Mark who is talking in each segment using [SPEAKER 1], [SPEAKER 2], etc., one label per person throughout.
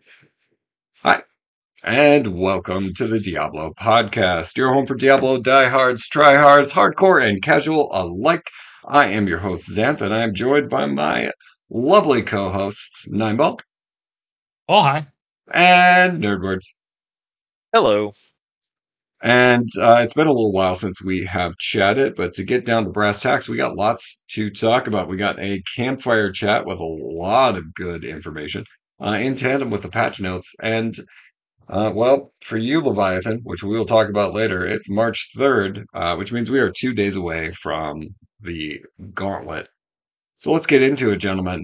[SPEAKER 1] Hi, and welcome to the Diablo podcast, your home for Diablo diehards, tryhards, hardcore, and casual alike. I am your host, Xanth, and I am joined by my lovely co-hosts, Ninebulk
[SPEAKER 2] Oh, hi.
[SPEAKER 1] and Nerdwords.
[SPEAKER 3] Hello.
[SPEAKER 1] And it's been a little while since we have chatted, but to get down to brass tacks, we got lots to talk about. We got a campfire chat with a lot of good information in tandem with the patch notes, and well, for you, Leviathan, which we will talk about later, it's March 3rd, which means we are 2 days away from the gauntlet. So let's get into it, gentlemen.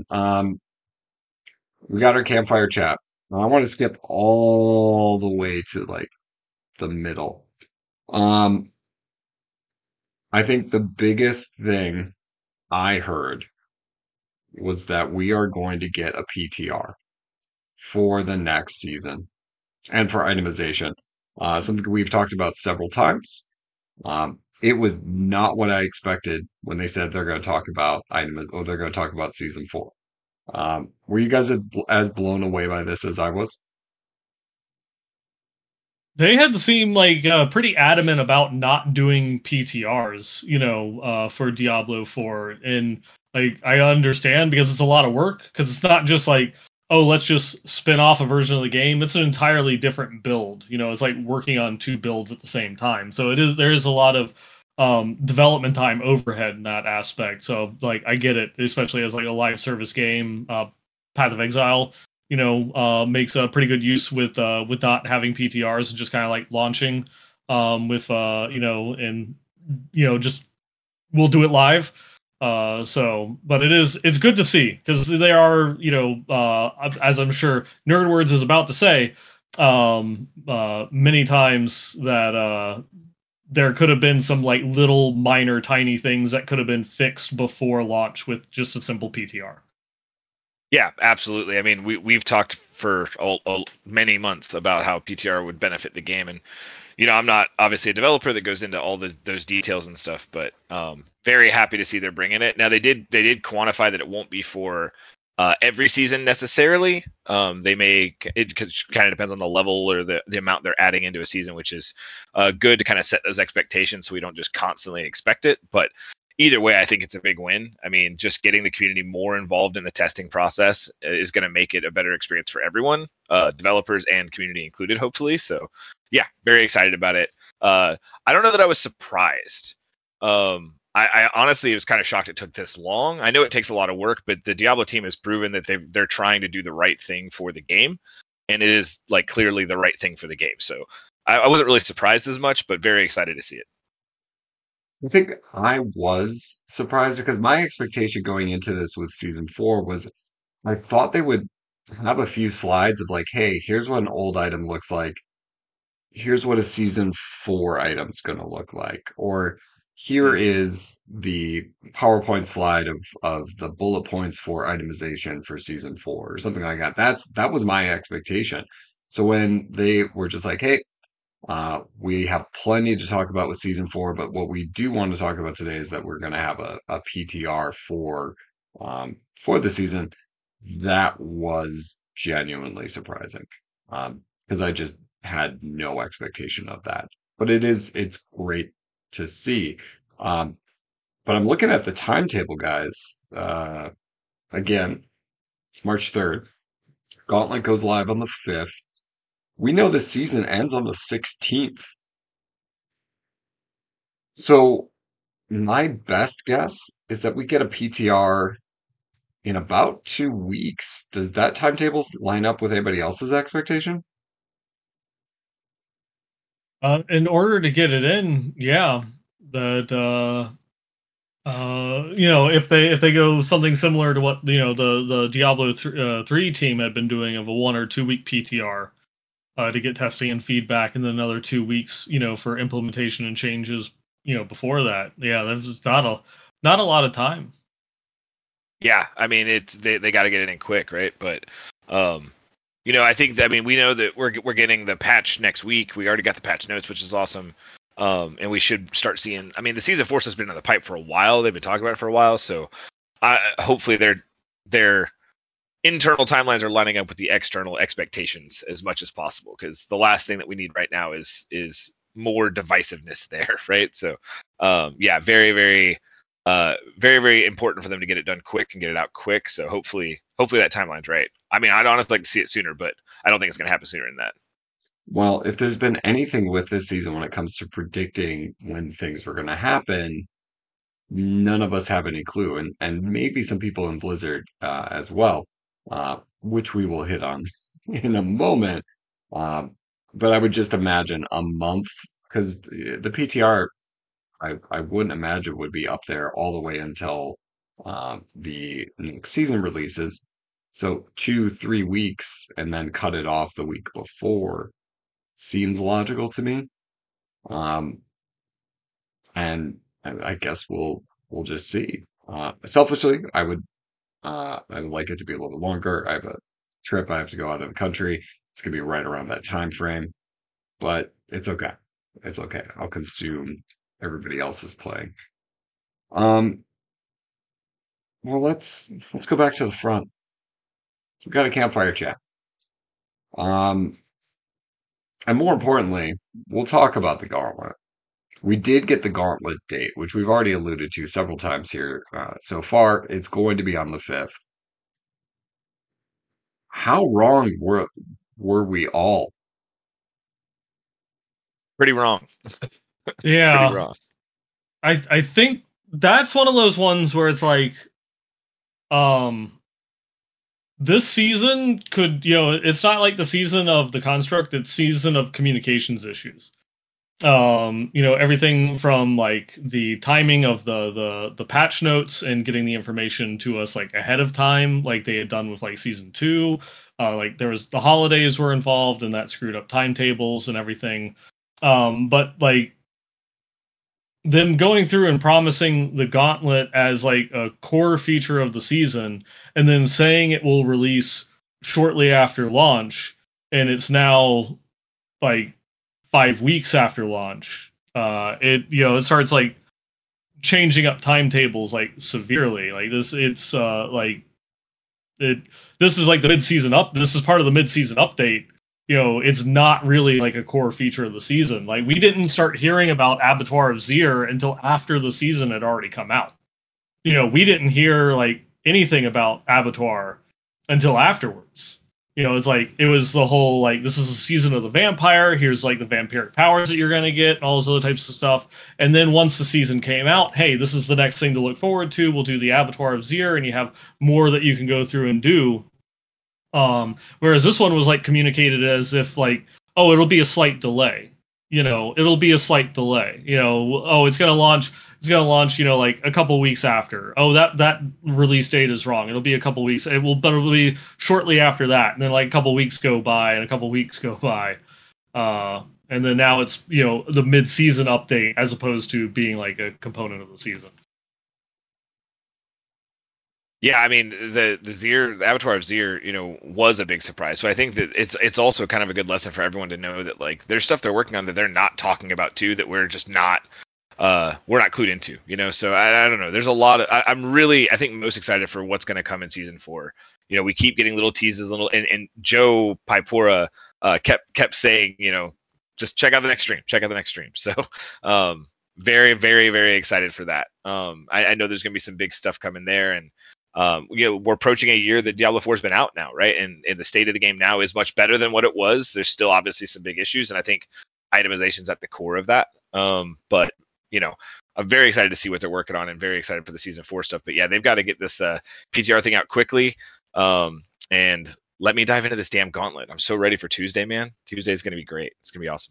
[SPEAKER 1] We got our campfire chat. Now, I want to skip all the way to like the middle. Um, I think the biggest thing I heard was that we are going to get a PTR for the next season and for itemization. Something we've talked about several times. It was not what I expected when they said they're going to talk about item or they're going to talk about season four. Were you guys as blown away by this as I was?
[SPEAKER 2] They had to seem like pretty adamant about not doing PTRs, for Diablo 4. And like I understand because it's a lot of work because it's not just like, oh, let's just spin off a version of the game. It's an entirely different build. It's like working on two builds at the same time. So there is a lot of development time overhead in that aspect. So like I get it, especially as like a live service game, Path of Exile makes a pretty good use with not having PTRs and just kind of like launching with and just we'll do it live. But it's good to see because they are as I'm sure Nerdwords is about to say many times that there could have been some like little minor tiny things that could have been fixed before launch with just a simple PTR.
[SPEAKER 3] Yeah, absolutely. I mean, we've talked for many months about how PTR would benefit the game, and I'm not obviously a developer that goes into all those details and stuff, but very happy to see they're bringing it. Now they did quantify that it won't be for every season necessarily. They may it kind of depends on the level or the amount they're adding into a season, which is good to kind of set those expectations so we don't just constantly expect it. But either way, I think it's a big win. I mean, just getting the community more involved in the testing process is going to make it a better experience for everyone, developers and community included, hopefully. So, yeah, very excited about it. I don't know that I was surprised. I honestly was kind of shocked it took this long. I know it takes a lot of work, but the Diablo team has proven that they're trying to do the right thing for the game, and it is like clearly the right thing for the game. So I wasn't really surprised as much, but very excited to see it.
[SPEAKER 1] I think I was surprised because my expectation going into this with season four was I thought they would have a few slides of like, hey, here's what an old item looks like. Here's what a season four item's going to look like. Or here
[SPEAKER 3] Mm-hmm.
[SPEAKER 1] is the PowerPoint slide of the bullet points for itemization for season four or something like that. That was my expectation. So when they were just like, hey, we have plenty to talk about with season four, but what we do want to talk about today is that we're going to have a PTR for the season. That was genuinely surprising because I just had no expectation of that. But it's great to see. Um, but I'm looking at the timetable, guys. Again, it's March 3rd. Gauntlet goes live on the 5th. We know the season ends on the 16th. So my best guess is that we get a PTR in about 2 weeks. Does that timetable line up with anybody else's expectation?
[SPEAKER 2] In order to get it in, yeah, that if they go something similar to what the Diablo 3 team had been doing of a 1 or 2 week PTR to get testing and feedback, and then another 2 weeks, for implementation and changes, before that. Yeah, there's not a lot of time.
[SPEAKER 3] Yeah, I mean it's they got to get it in quick, right? But um, I think I mean we know that we're getting the patch next week. We already got the patch notes, which is awesome. And we should start seeing. I mean, the season four has been in the pipe for a while. They've been talking about it for a while, so hopefully they're internal timelines are lining up with the external expectations as much as possible, because the last thing that we need right now is more divisiveness there, right? So yeah, very very important for them to get it done quick and get it out quick. So hopefully that timeline's right. I mean, I'd honestly like to see it sooner, but I don't think it's going to happen sooner than that.
[SPEAKER 1] Well, if there's been anything with this season when it comes to predicting when things were going to happen, none of us have any clue, and maybe some people in Blizzard as well, which we will hit on in a moment. Um, but I would just imagine a month, because the PTR I wouldn't imagine would be up there all the way until the next season releases. So 2, 3 weeks and then cut it off the week before seems logical to me. Um, and I guess we'll just see. Selfishly, I would like it to be a little bit longer. I have a trip I have to go out of the country. It's gonna be right around that time frame, but it's okay. It's okay. I'll consume everybody else's play. Um, well, let's go back to the front. We've got a campfire chat. Um, and more importantly, we'll talk about the gauntlet. We did get the gauntlet date, which we've already alluded to several times here so far. It's going to be on the 5th. How wrong were we all?
[SPEAKER 3] Pretty wrong. Pretty
[SPEAKER 2] Yeah,
[SPEAKER 3] wrong.
[SPEAKER 2] I think that's one of those ones where it's like, um, this season could, it's not like the season of the construct, it's season of communications issues. Everything from like the timing of the patch notes and getting the information to us like ahead of time, like they had done with like season two. Like there was the holidays were involved and that screwed up timetables and everything. But like them going through and promising the gauntlet as like a core feature of the season and then saying it will release shortly after launch, and it's now like 5 weeks after launch. It starts like changing up timetables like severely. Like this, it's like it. This is like the mid-season up. This is part of the mid-season update. It's not really like a core feature of the season. Like we didn't start hearing about Abattoir of Zir until after the season had already come out. We didn't hear like anything about Abattoir until afterwards. It's like it was the whole like this is a season of the vampire. Here's like the vampiric powers that you're gonna get and all those other types of stuff. And then once the season came out, hey, this is the next thing to look forward to. We'll do the Abattoir of Zir, and you have more that you can go through and do. Whereas this one was like communicated as if like, oh, it'll be a slight delay. It'll be a slight delay. Oh, it's gonna launch. It's gonna launch. Like a couple weeks after. Oh, that release date is wrong. It'll be a couple weeks. But it'll be shortly after that. And then like a couple weeks go by, and a couple weeks go by. And then now it's the mid-season update as opposed to being like a component of the season.
[SPEAKER 3] Yeah, I mean the Abattoir of Zir, was a big surprise. So I think that it's also kind of a good lesson for everyone to know that like there's stuff they're working on that they're not talking about too, that we're just not we're not clued into. So I don't know. There's a lot of I'm really I think most excited for what's going to come in season 4. We keep getting little teases, and Joe Pipora kept saying, just check out the next stream, check out the next stream. So very very very excited for that. I know there's going to be some big stuff coming there, and we're approaching a year that Diablo 4 has been out now, right? And the state of the game now is much better than what it was. There's still obviously some big issues, and I think itemization is at the core of that. But I'm very excited to see what they're working on, and very excited for the season 4 stuff. But yeah, they've got to get this PTR thing out quickly. And let me dive into this damn gauntlet. I'm so ready for Tuesday, man. Tuesday is going to be great. It's going to be awesome.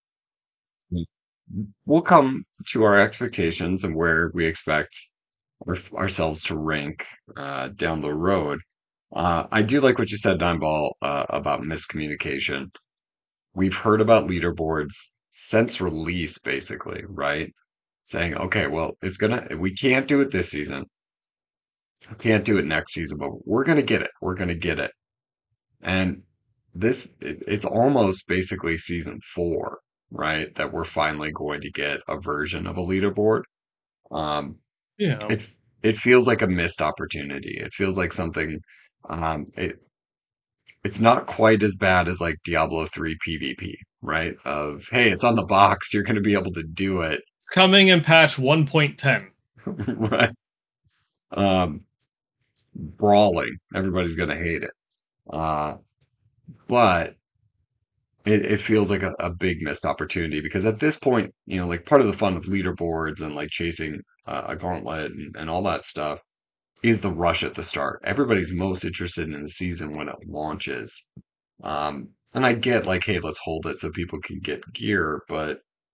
[SPEAKER 1] We'll come to our expectations and where we expect ourselves to rank down the road. I do like what you said, Dimeball, about miscommunication. We've heard about leaderboards since release, basically, right? Saying, okay, well, we can't do it this season. We can't do it next season, but we're gonna get it. We're gonna get it. And it's almost basically season 4, right? That we're finally going to get a version of a leaderboard. Um,
[SPEAKER 2] Yeah.
[SPEAKER 1] it feels like a missed opportunity. It feels like something It's not quite as bad as like Diablo 3 PvP, right? Of hey, it's on the box, you're going to be able to do it,
[SPEAKER 2] Coming in patch 1.10.
[SPEAKER 1] right? Um, Brawling, everybody's going to hate it, uh, but it feels like a big missed opportunity because at this point, like part of the fun of leaderboards and like chasing a gauntlet and all that stuff is the rush at the start. Everybody's most interested in the season when it launches. And I get like, hey, let's hold it so people can get gear, but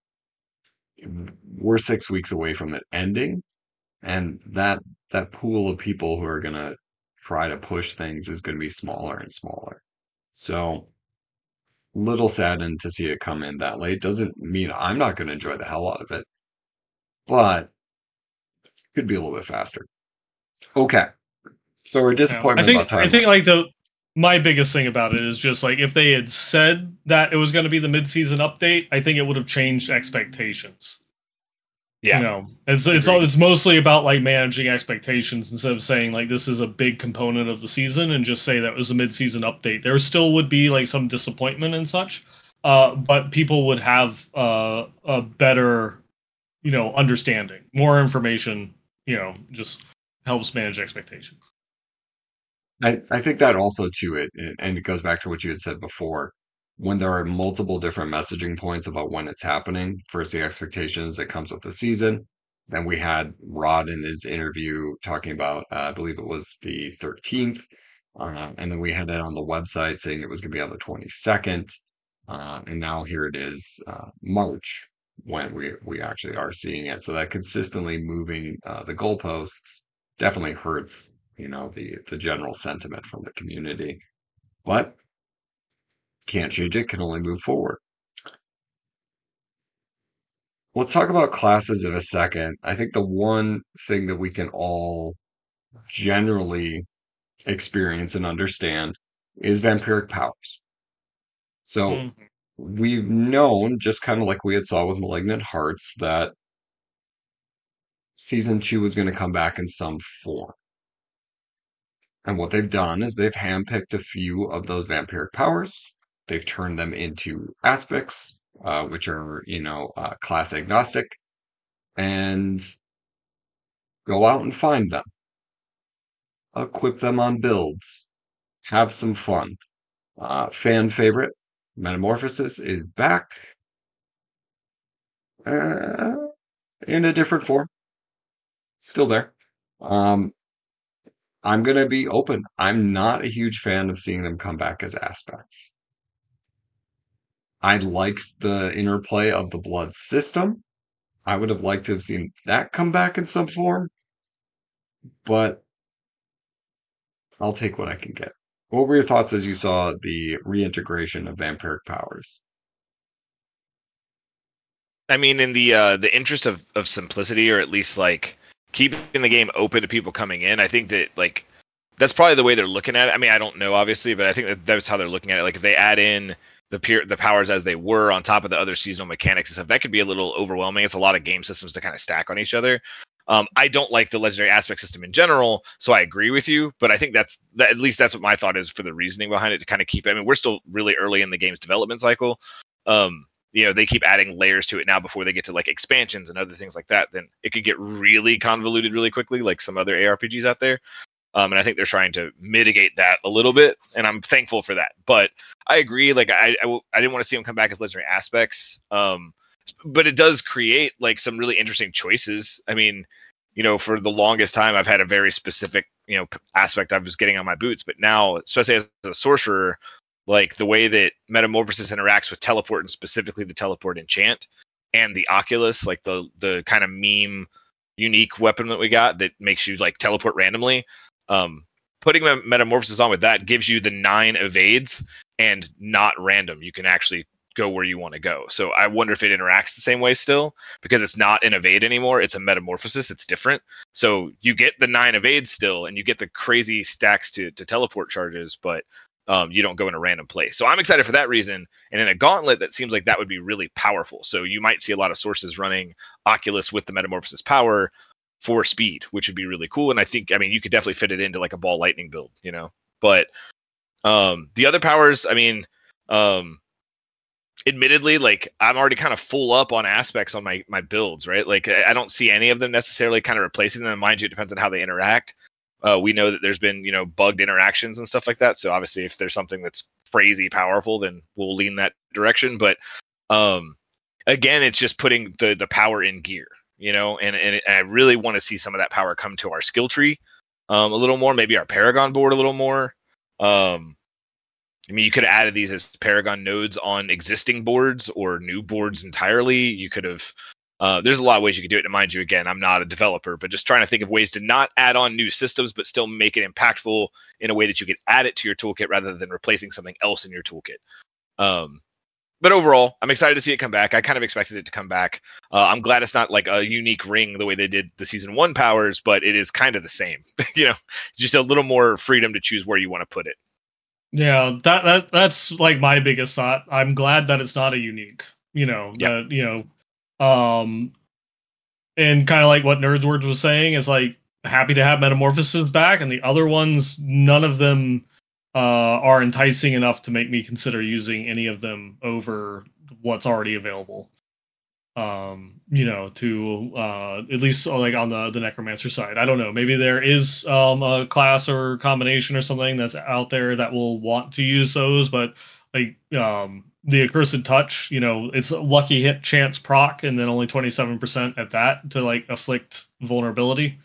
[SPEAKER 1] we're 6 weeks away from it ending, and that pool of people who are gonna try to push things is gonna be smaller and smaller. So little saddened to see it come in that late. Doesn't mean I'm not gonna enjoy the hell out of it, but could be a little bit faster. Okay. So our
[SPEAKER 2] Yeah. I
[SPEAKER 1] disappointment about
[SPEAKER 2] think I think
[SPEAKER 1] timelines.
[SPEAKER 2] like the my biggest thing about it is just like if they had said that it was going to be the mid-season update, I think it would have changed expectations.
[SPEAKER 3] Yeah,
[SPEAKER 2] It's
[SPEAKER 3] agreed.
[SPEAKER 2] it's mostly about like managing expectations instead of saying like this is a big component of the season and just say that it was a mid-season update. There still would be like some disappointment and such, but people would have a better understanding, more information. Just helps manage expectations.
[SPEAKER 1] I think that also too and it goes back to what you had said before. When there are multiple different messaging points about when it's happening, first the expectations that comes with the season. Then we had Rod in his interview talking about, I believe it was the 13th. And then we had it on the website saying it was going to be on the 22nd. And now here it is, March when we actually are seeing it. So that consistently moving the goalposts definitely hurts the general sentiment from the community. But can't change it, can only move forward. Let's talk about classes in a second. I think the one thing that we can all generally experience and understand is vampiric powers. So
[SPEAKER 2] Mm-hmm.
[SPEAKER 1] we've known, just kind of like we had saw with Malignant Hearts, that season two was going to come back in some form. And what they've done is they've handpicked a few of those vampiric powers. They've turned them into aspects, which are, class agnostic, and go out and find them, equip them on builds, have some fun. Fan favorite, Metamorphosis is back uh, in a different form, still there. Um, I'm going to be open. I'm not a huge fan of seeing them come back as aspects. I liked the interplay of the blood system. I would have liked to have seen that come back in some form, but I'll take what I can get. What were your thoughts as you saw the reintegration of vampiric powers?
[SPEAKER 3] I mean, in the interest of simplicity, or at least like keeping the game open to people coming in, I think that like that's probably the way they're looking at it. I mean, I don't know obviously, but I think that's how they're looking at it. Like if they add in the powers as they were on top of the other seasonal mechanics and stuff, that could be a little overwhelming. It's a lot of game systems to kind of stack on each other. I don't like the legendary aspect system in general, so I agree with you. But I think at least that's what my thought is for the reasoning behind it to kind of keep. I mean, we're still really early in the game's development cycle. They keep adding layers to it now before they get to like expansions and other things like that. Then it could get really convoluted really quickly, like some other ARPGs out there. And I think they're trying to mitigate that a little bit, and I'm thankful for that. But I agree. Like I didn't want to see them come back as legendary aspects. But it does create like some really interesting choices. I mean, for the longest time, I've had a very specific aspect I was getting on my boots, but now, especially as a sorcerer, like the way that Metamorphosis interacts with teleport, and specifically the teleport enchant and the Oculus, like the kind of meme unique weapon that we got that makes you like teleport randomly. um Putting Metamorphosis on with that gives you the 9 evades and not random. You can actually go where you want to go. So I wonder if it interacts the same way still, because it's not an evade anymore. It's a Metamorphosis. It's different. So you get the 9 evades still, and you get the crazy stacks to teleport charges, but you don't go in a random place. So I'm excited for that reason. And in a gauntlet, that seems like that would be really powerful. So you might see a lot of sources running Oculus with the Metamorphosis power for speed, which would be really cool. And I think, I mean, you could definitely fit it into like a ball lightning build. But the other powers, I mean, admittedly, like I'm already kind of full up on aspects on my builds, right? Like I don't see any of them necessarily kind of replacing them. Mind you, it depends on how they interact. We know that there's been, bugged interactions and stuff like that. So obviously, if there's something that's crazy powerful, then we'll lean that direction. But again, it's just putting the power in gear, and I really want to see some of that power come to our skill tree a little more, maybe our Paragon board a little more. I mean, you could have added these as Paragon nodes on existing boards or new boards entirely. You could have. There's a lot of ways you could do it. And mind you, again, I'm not a developer, but just trying to think of ways to not add on new systems, but still make it impactful in a way that you could add it to your toolkit rather than replacing something else in your toolkit. But overall, I'm excited to see it come back. I kind of expected it to come back. I'm glad it's not like a unique ring the way they did the season 1 powers, but it is kind of the same. Just a little more freedom to choose where you want to put it.
[SPEAKER 2] Yeah, that's like my biggest thought. I'm glad that it's not a unique, and kind of like what Nerdswords was saying is like happy to have Metamorphosis back, and the other ones, none of them are enticing enough to make me consider using any of them over what's already available. To at least like on the Necromancer side. I don't know. Maybe there is a class or combination or something that's out there that will want to use those, but like the Accursed Touch, it's a lucky hit chance proc and then only 27% at that to like afflict vulnerability.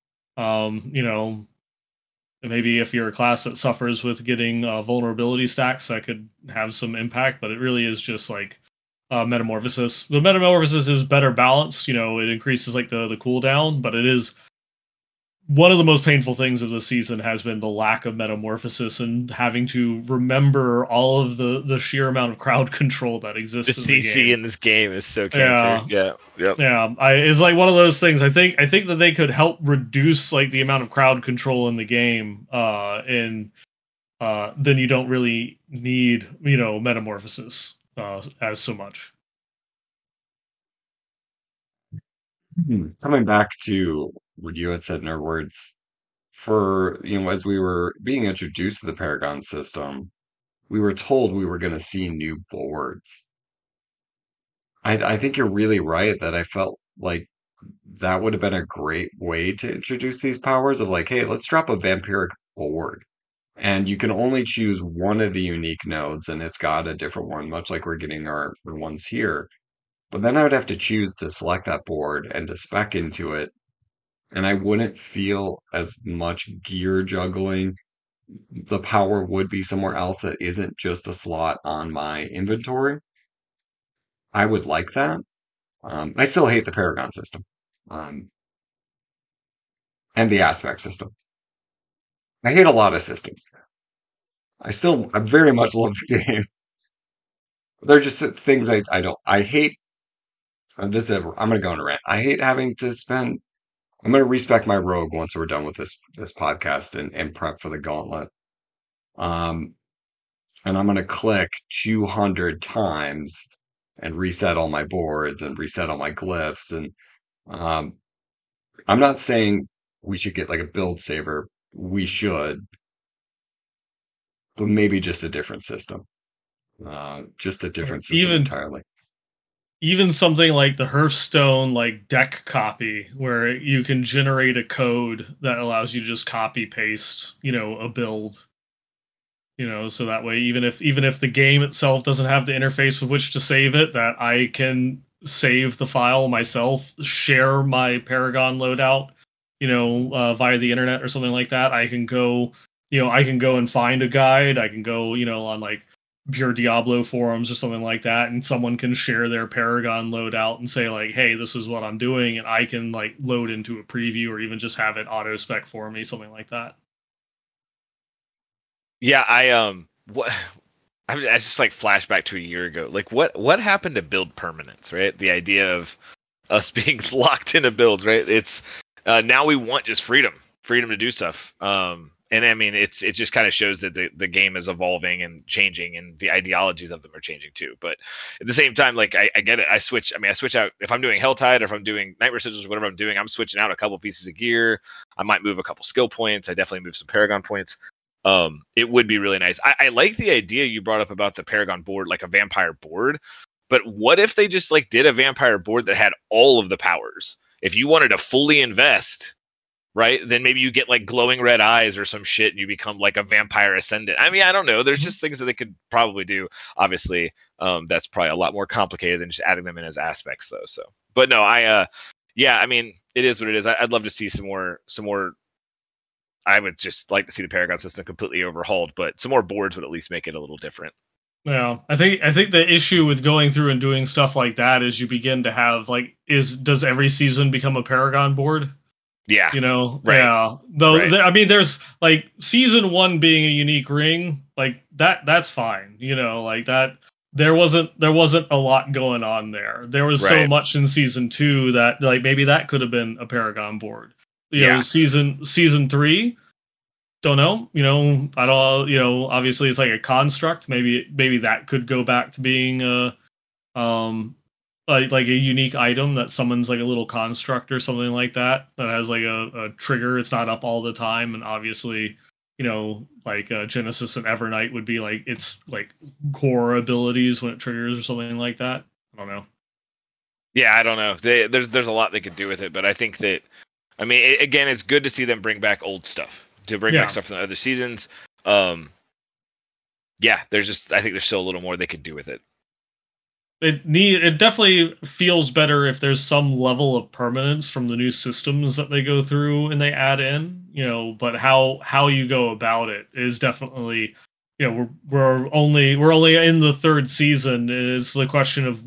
[SPEAKER 2] Maybe if you're a class that suffers with getting vulnerability stacks, that could have some impact, but it really is just like Metamorphosis. The Metamorphosis is better balanced. It increases like the cooldown, but it is one of the most painful things of the season has been the lack of Metamorphosis and having to remember all of the sheer amount of crowd control that exists in the
[SPEAKER 3] CC
[SPEAKER 2] game.
[SPEAKER 3] in this game is so cancer. Yeah. Yep.
[SPEAKER 2] Yeah. It's like one of those things. I think that they could help reduce like the amount of crowd control in the game, and then you don't really need Metamorphosis as so much.
[SPEAKER 1] Coming back to what you had said in our words, as we were being introduced to the Paragon system, we were told we were going to see new boards. I think you're really right that I felt like that would have been a great way to introduce these powers of like, hey, let's drop a vampiric board. And you can only choose one of the unique nodes, and it's got a different one, much like we're getting our ones here. But then I would have to choose to select that board and to spec into it. And I wouldn't feel as much gear juggling. The power would be somewhere else that isn't just a slot on my inventory. I would like that. I still hate the Paragon system, um, and the aspect system. I hate a lot of systems. I very much love the game. They're just things I don't, I hate, I'm going to go on a rant. I hate having to spend, I'm going to respec my rogue once we're done with this podcast and prep for the gauntlet. Um, and I'm going to click 200 times and reset all my boards and reset all my glyphs. And um, I'm not saying we should get like a build saver. We should, but maybe just a different system. Just a different system
[SPEAKER 2] Even
[SPEAKER 1] entirely.
[SPEAKER 2] even something like the Hearthstone like deck copy, where you can generate a code that allows you to just copy paste, a build. So that way, even if the game itself doesn't have the interface with which to save it, that I can save the file myself, share my Paragon loadout, via the internet or something like that. I can go and find a guide. I can go, on like Pure Diablo forums or something like that, and someone can share their Paragon loadout and say like, hey, this is what I'm doing, and I can like load into a preview or even just have it auto spec for me, something like that.
[SPEAKER 3] Yeah, what I just like flashback to a year ago. Like what happened to build permanence, right? The idea of us being locked into builds, right? It's now we want just freedom to do stuff. And I mean, it just kind of shows that the game is evolving and changing, and the ideologies of them are changing too. But at the same time, like I get it. I switch out if I'm doing Helltide or if I'm doing Nightmare Sigils, whatever I'm doing. I'm switching out a couple pieces of gear. I might move a couple skill points. I definitely move some Paragon points. it would be really nice. I like the idea you brought up about the Paragon board, like a vampire board. But what if they just like did a vampire board that had all of the powers? If you wanted to fully invest, right, then maybe you get like glowing red eyes or some shit and you become like a vampire ascendant. I mean, I don't know. There's just things that they could probably do. Obviously, that's probably a lot more complicated than just adding them in as aspects, though. So, but no, yeah, I mean, it is what it is. I'd love to see some more. I would just like to see the Paragon system completely overhauled, but some more boards would at least make it a little different.
[SPEAKER 2] Yeah, I think the issue with going through and doing stuff like that is you begin to have like does every season become a Paragon board?
[SPEAKER 3] Yeah,
[SPEAKER 2] You know,
[SPEAKER 3] right,
[SPEAKER 2] yeah. Though
[SPEAKER 3] right.
[SPEAKER 2] I mean, there's like season one being a unique ring, like that's fine. You know, like that. There wasn't a lot going on there. There was so
[SPEAKER 3] Right.
[SPEAKER 2] much in season two that like maybe that could have been a Paragon board. You know,
[SPEAKER 3] Yeah.
[SPEAKER 2] season three. Don't know. You know, I don't. You know, obviously it's like a construct. Maybe that could go back to being a like a unique item that summons like a little construct or something like that that has like a trigger. It's not up all the time, and obviously, you know, like Genesis and Evernight would be like its like core abilities when it triggers or something like that. I don't know.
[SPEAKER 3] Yeah, I don't know. There's a lot they could do with it, but I think that I mean, again, it's good to see them bring back old stuff, to bring back
[SPEAKER 2] Yeah,
[SPEAKER 3] stuff from the other seasons. Um, yeah, I think there's still a little more they could do with it.
[SPEAKER 2] it definitely feels better if there's some level of permanence from the new systems that they go through and they add in, you know, but how you go about it is definitely, you know, we're only in the third season. Is the question of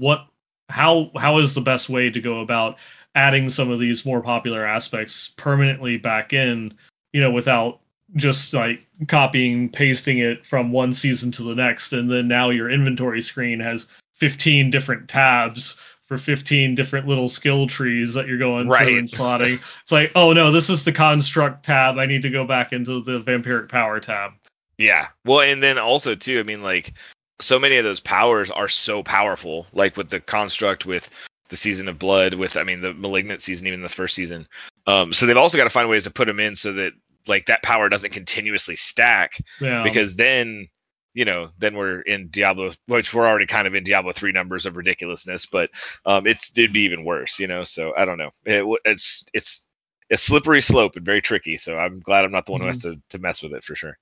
[SPEAKER 2] how is the best way to go about adding some of these more popular aspects permanently back in, you know, without just like copying pasting it from one season to the next, and then now your inventory screen has 15 different tabs for 15 different little skill trees that you're going through
[SPEAKER 3] Right.
[SPEAKER 2] and slotting. It's like, oh no, this is the construct tab. I need to go back into the vampiric power tab.
[SPEAKER 3] Yeah. Well, and then also too, I mean, like so many of those powers are so powerful, like with the construct, with the season of blood, with I mean the malignant season, even the first season. So they've also got to find ways to put them in so that like that power doesn't continuously stack,
[SPEAKER 2] Yeah.
[SPEAKER 3] because then then we're in Diablo, which we're already kind of in Diablo 3 numbers of ridiculousness, but it'd be even worse, So I don't know. It's a slippery slope and very tricky. So I'm glad I'm not the one who has
[SPEAKER 2] Mhm.
[SPEAKER 3] to mess with it for sure.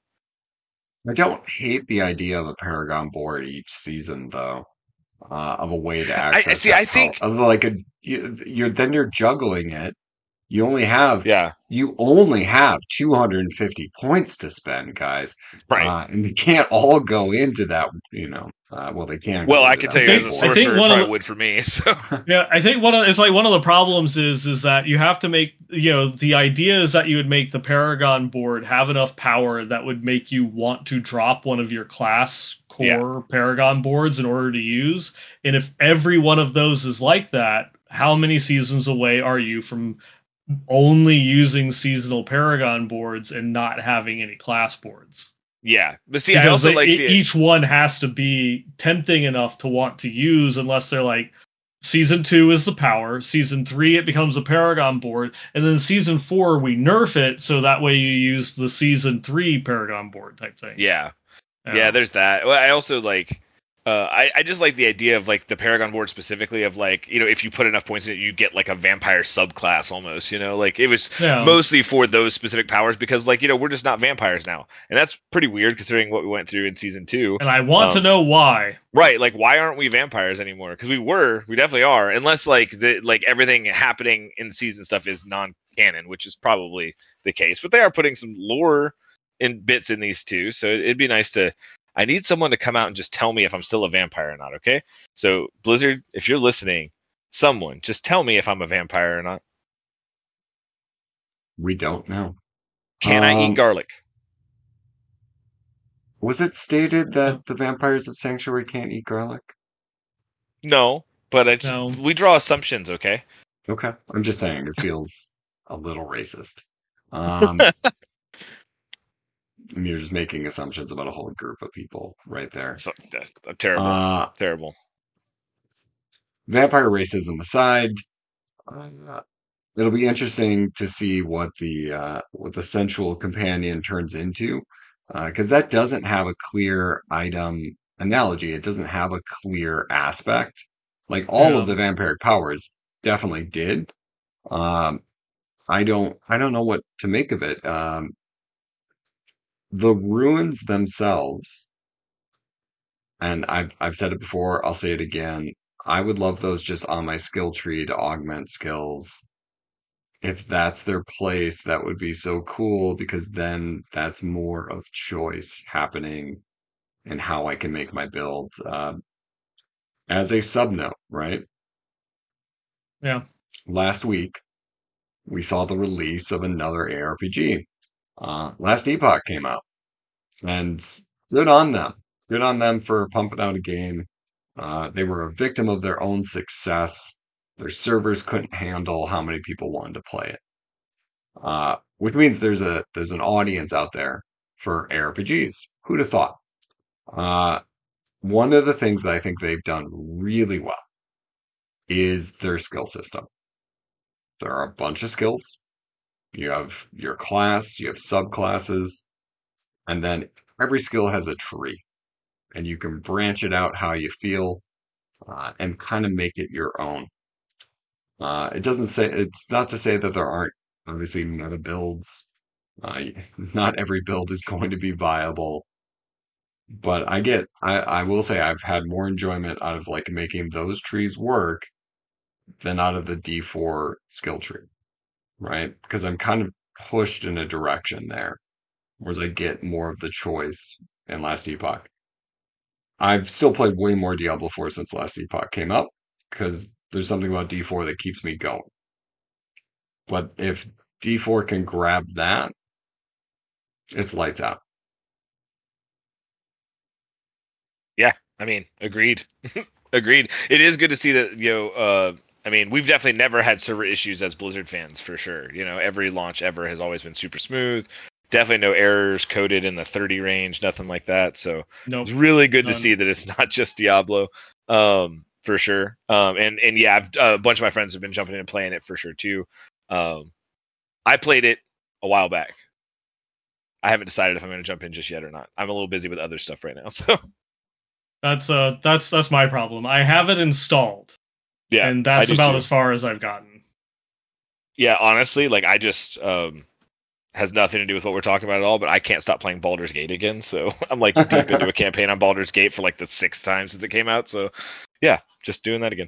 [SPEAKER 1] I don't hate the idea of a Paragon board each season, though, of a way to
[SPEAKER 3] I
[SPEAKER 1] access
[SPEAKER 3] see.
[SPEAKER 1] that
[SPEAKER 3] I
[SPEAKER 1] power.
[SPEAKER 3] think,
[SPEAKER 1] Of like you're juggling it. You only have
[SPEAKER 3] yeah,
[SPEAKER 1] you only have 250 points to spend, guys,
[SPEAKER 3] right.
[SPEAKER 1] and they can't all go into that. Well, they can
[SPEAKER 3] Well,
[SPEAKER 1] go
[SPEAKER 3] I
[SPEAKER 1] into
[SPEAKER 3] can
[SPEAKER 1] that
[SPEAKER 3] tell
[SPEAKER 2] I
[SPEAKER 3] you as
[SPEAKER 1] one
[SPEAKER 2] think
[SPEAKER 3] a
[SPEAKER 2] I
[SPEAKER 1] board.
[SPEAKER 2] think
[SPEAKER 3] sorcerer, it
[SPEAKER 2] one of
[SPEAKER 3] probably
[SPEAKER 2] the
[SPEAKER 3] would for me. So
[SPEAKER 2] yeah, I think it's like one of the problems is that you have to make, you know, the idea is that you would make the Paragon board have enough power that would make you want to drop one of your class
[SPEAKER 3] yeah,
[SPEAKER 2] core Paragon boards in order to use. And if every one of those is like that, how many seasons away are you from only using seasonal Paragon boards and not having any class boards?
[SPEAKER 3] yeah. But see, I
[SPEAKER 2] Because
[SPEAKER 3] also like the
[SPEAKER 2] each one has to be tempting enough to want to use, unless they're like, season two is the power, season three it becomes a Paragon board, and then season four we nerf it so that way you use the season three Paragon board type thing.
[SPEAKER 3] yeah. Yeah,
[SPEAKER 2] Yeah.
[SPEAKER 3] there's that. Well, I also like I just like the idea of like the Paragon board specifically, of like, if you put enough points in it, you get like a vampire subclass almost, like it was
[SPEAKER 2] Yeah.
[SPEAKER 3] mostly for those specific powers, because like, we're just not vampires now. And that's pretty weird considering what we went through in season 2.
[SPEAKER 2] And I want to
[SPEAKER 3] Um
[SPEAKER 2] know why.
[SPEAKER 3] right, like why aren't we vampires anymore? Because we definitely are, unless like everything happening in season stuff is non-canon, which is probably the case. But they are putting some lore in bits in these two, so it'd be nice to. I need someone to come out and just tell me if I'm still a vampire or not. Okay, so Blizzard, if you're listening, someone just tell me if I'm a vampire or not.
[SPEAKER 1] We don't know.
[SPEAKER 3] Can I eat
[SPEAKER 1] Um,
[SPEAKER 3] garlic?
[SPEAKER 1] was it stated that the vampires of Sanctuary can't eat garlic?
[SPEAKER 3] No, but
[SPEAKER 2] No.
[SPEAKER 3] we draw assumptions. Okay.
[SPEAKER 1] Okay, I'm just saying it feels a little racist. Um, and you're just making assumptions about a whole group of people right there.
[SPEAKER 3] So that's terrible,
[SPEAKER 1] Uh,
[SPEAKER 3] terrible.
[SPEAKER 1] Vampire racism aside, uh, it'll be interesting to see what the sensual companion turns into. because that doesn't have a clear item analogy. It doesn't have a clear aspect. Like all of
[SPEAKER 2] Yeah.
[SPEAKER 1] the vampiric powers definitely did. Um, I don't know what to make of it. The ruins themselves, and I've said it before, I'll say it again. I would love those just on my skill tree to augment skills. If that's their place, that would be so cool because then that's more of choice happening in how I can make my build. As a sub note, right?
[SPEAKER 2] Yeah.
[SPEAKER 1] Last week we saw the release of another ARPG. Last Epoch came out, and good on them. Good on them for pumping out a game. They were a victim of their own success. Their servers couldn't handle how many people wanted to play it. Which means there's an audience out there for ARPGs. Who'd have thought? Uh, one of the things that I think they've done really well is their skill system. There are a bunch of skills. You have your class, you have subclasses, and then every skill has a tree, and you can branch it out how you feel and kind of make it your own. It doesn't say it's not to say that there aren't obviously meta builds. Uh, not every build is going to be viable, but I will say I've had more enjoyment out of like making those trees work than out of the D4 skill tree, right? Because I'm kind of pushed in a direction there, whereas I get more of the choice in Last Epoch. I've still played way more Diablo 4 since Last Epoch came out because there's something about D4 that keeps me going. But if D4 can grab that, it's lights out.
[SPEAKER 3] Yeah, I mean, agreed. Agreed. It is good to see that, I mean, we've definitely never had server issues as Blizzard fans for sure. Every launch ever has always been super smooth. Definitely no errors coded in the 30 range, nothing like that. So it's
[SPEAKER 2] Nope.
[SPEAKER 3] really good to
[SPEAKER 2] None.
[SPEAKER 3] see that it's not just Diablo, for sure. And yeah, a bunch of my friends have been jumping in and playing it for sure too. Um, I played it a while back. I haven't decided if I'm going to jump in just yet or not. I'm a little busy with other stuff right now. So
[SPEAKER 2] That's my problem. I have it installed,
[SPEAKER 3] yeah,
[SPEAKER 2] and
[SPEAKER 3] I
[SPEAKER 2] that's
[SPEAKER 3] do
[SPEAKER 2] about
[SPEAKER 3] too.
[SPEAKER 2] as far as I've gotten.
[SPEAKER 3] Yeah, honestly, like I just has nothing to do with what we're talking about at all, but I can't stop playing Baldur's Gate again. So I'm like deep into a campaign on Baldur's Gate for like the sixth time since it came out. So yeah, just doing that again.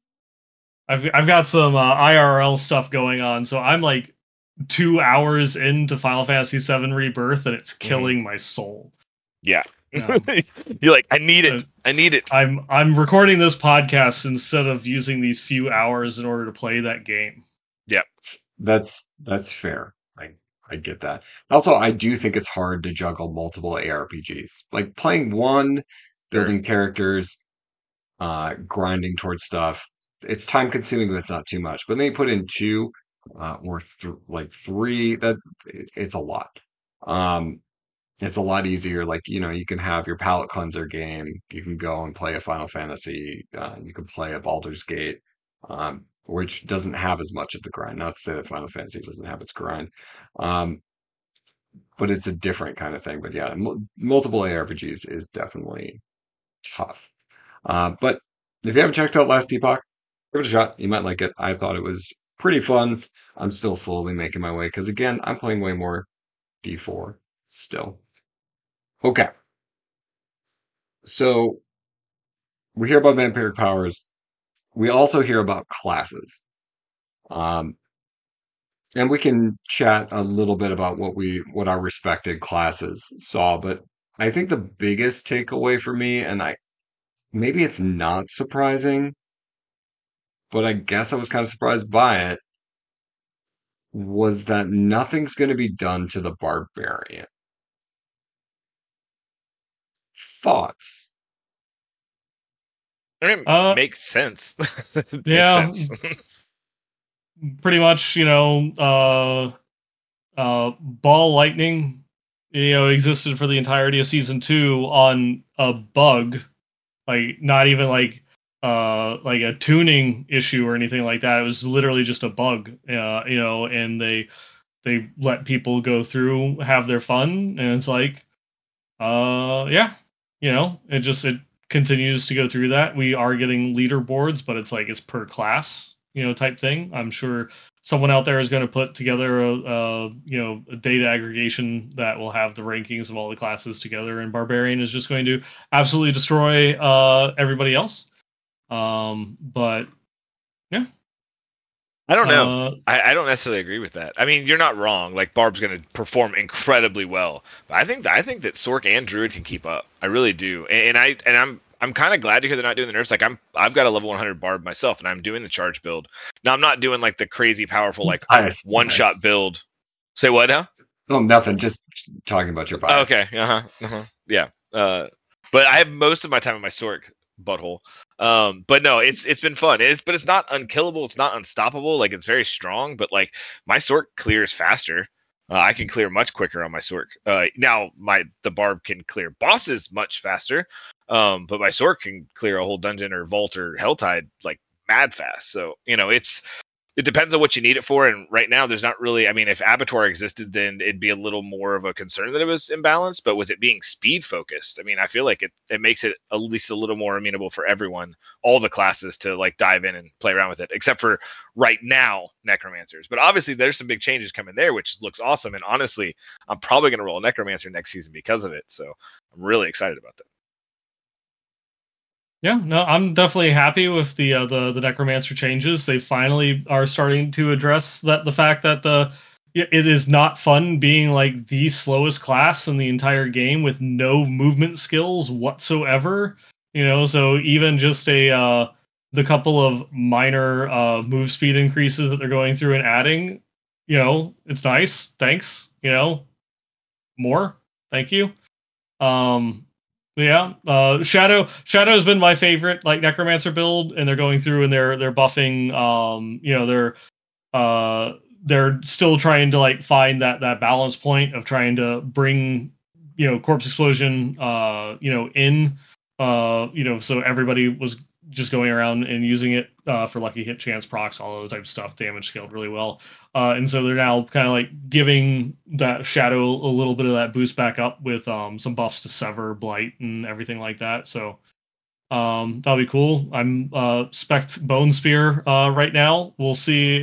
[SPEAKER 2] I've got some IRL stuff going on, so I'm like 2 hours into Final Fantasy VII Rebirth, and it's
[SPEAKER 3] Hmm.
[SPEAKER 2] killing my soul.
[SPEAKER 3] Yeah.
[SPEAKER 2] Um,
[SPEAKER 3] You're like, I need
[SPEAKER 2] uh,
[SPEAKER 3] it. I need it.
[SPEAKER 2] I'm recording this podcast instead of using these few hours in order to play that game.
[SPEAKER 3] Yeah.
[SPEAKER 1] That's fair. I get that. Also, I do think it's hard to juggle multiple ARPGs. Like playing one,
[SPEAKER 3] Sure.
[SPEAKER 1] building characters, grinding towards stuff. It's time consuming, but it's not too much. But then you put in two, or like three, it's a lot. Um, it's a lot easier. Like, you can have your palate cleanser game. You can go and play a Final Fantasy. You can play a Baldur's Gate, which doesn't have as much of the grind. Not to say that Final Fantasy doesn't have its grind, um, but it's a different kind of thing. But yeah, multiple ARPGs is definitely tough. But if you haven't checked out Last Epoch, give it a shot. You might like it. I thought it was pretty fun. I'm still slowly making my way because, again, I'm playing way more D4 still. Okay, so we hear about vampiric powers. We also hear about classes. Um, and we can chat a little bit about what our respected classes saw, but I think the biggest takeaway for me, and maybe it's not surprising, but I guess I was kind of surprised by it, was that nothing's going to be done to the barbarian. Thoughts?
[SPEAKER 3] I mean,
[SPEAKER 2] Uh,
[SPEAKER 3] makes sense. Makes
[SPEAKER 2] yeah,
[SPEAKER 3] sense.
[SPEAKER 2] pretty much, Ball Lightning, existed for the entirety of season two on a bug, like not even like a tuning issue or anything like that. It was literally just a bug, and they let people go through, have their fun, and it's like, Yeah, it continues to go through that. We are getting leaderboards, but it's like it's per class, type thing. I'm sure someone out there is going to put together a data aggregation that will have the rankings of all the classes together, and Barbarian is just going to absolutely destroy everybody else. But yeah.
[SPEAKER 3] I don't know.
[SPEAKER 2] Uh,
[SPEAKER 3] I don't necessarily agree with that. I mean, you're not wrong. Like Barb's going to perform incredibly well, but I think that Sork and Druid can keep up. I really do. And I'm kind of glad to hear they're not doing the nerfs. Like I've got a level 100 Barb myself, and I'm doing the charge build. Now I'm not doing like the crazy powerful like
[SPEAKER 1] Nice,
[SPEAKER 3] one shot
[SPEAKER 1] nice.
[SPEAKER 3] build. Say what now?
[SPEAKER 1] Oh, nothing. Just talking about your
[SPEAKER 3] Oh,
[SPEAKER 1] bias.
[SPEAKER 3] okay. Yeah. But I have most of my time in my Sork butthole. But no, it's been fun. But it's not unkillable. It's not unstoppable. Like it's very strong. But like my Sork clears faster. I can clear much quicker on my Sork. Now the Barb can clear bosses much faster. But my Sork can clear a whole dungeon or vault or Helltide like mad fast. So it depends on what you need it for. And right now, there's not really. I mean, if Abattoir existed, then it'd be a little more of a concern that it was imbalanced. But with it being speed focused, I mean, I feel like it makes it at least a little more amenable for everyone, all the classes to like dive in and play around with it, except for right now, Necromancers. But obviously, there's some big changes coming there, which looks awesome. And honestly, I'm probably going to roll a Necromancer next season because of it. So I'm really excited about that.
[SPEAKER 2] Yeah, no, I'm definitely happy with the Necromancer changes. They finally are starting to address the fact that it is not fun being like the slowest class in the entire game with no movement skills whatsoever. So even just the couple of minor move speed increases that they're going through and adding, it's nice. Thanks. More. Thank you. Um, yeah, Shadow's been my favorite like Necromancer build, and they're going through and they're buffing. They're still trying to like find that balance point of trying to bring Corpse Explosion in so everybody was just going around and using it for lucky hit chance procs, all those type of stuff. Damage scaled really well, and so they're now kind of like giving that Shadow a little bit of that boost back up with some buffs to Sever, Blight, and everything like that. So that'll be cool. I'm spec Bone Spear right now. We'll see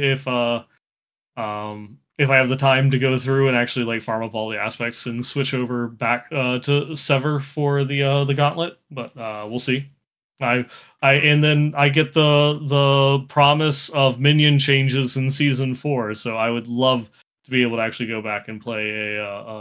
[SPEAKER 2] if I have the time to go through and actually like farm up all the aspects and switch over back to Sever for the Gauntlet, but we'll see. I and then I get the promise of minion changes in season 4, so I would love to be able to actually go back and play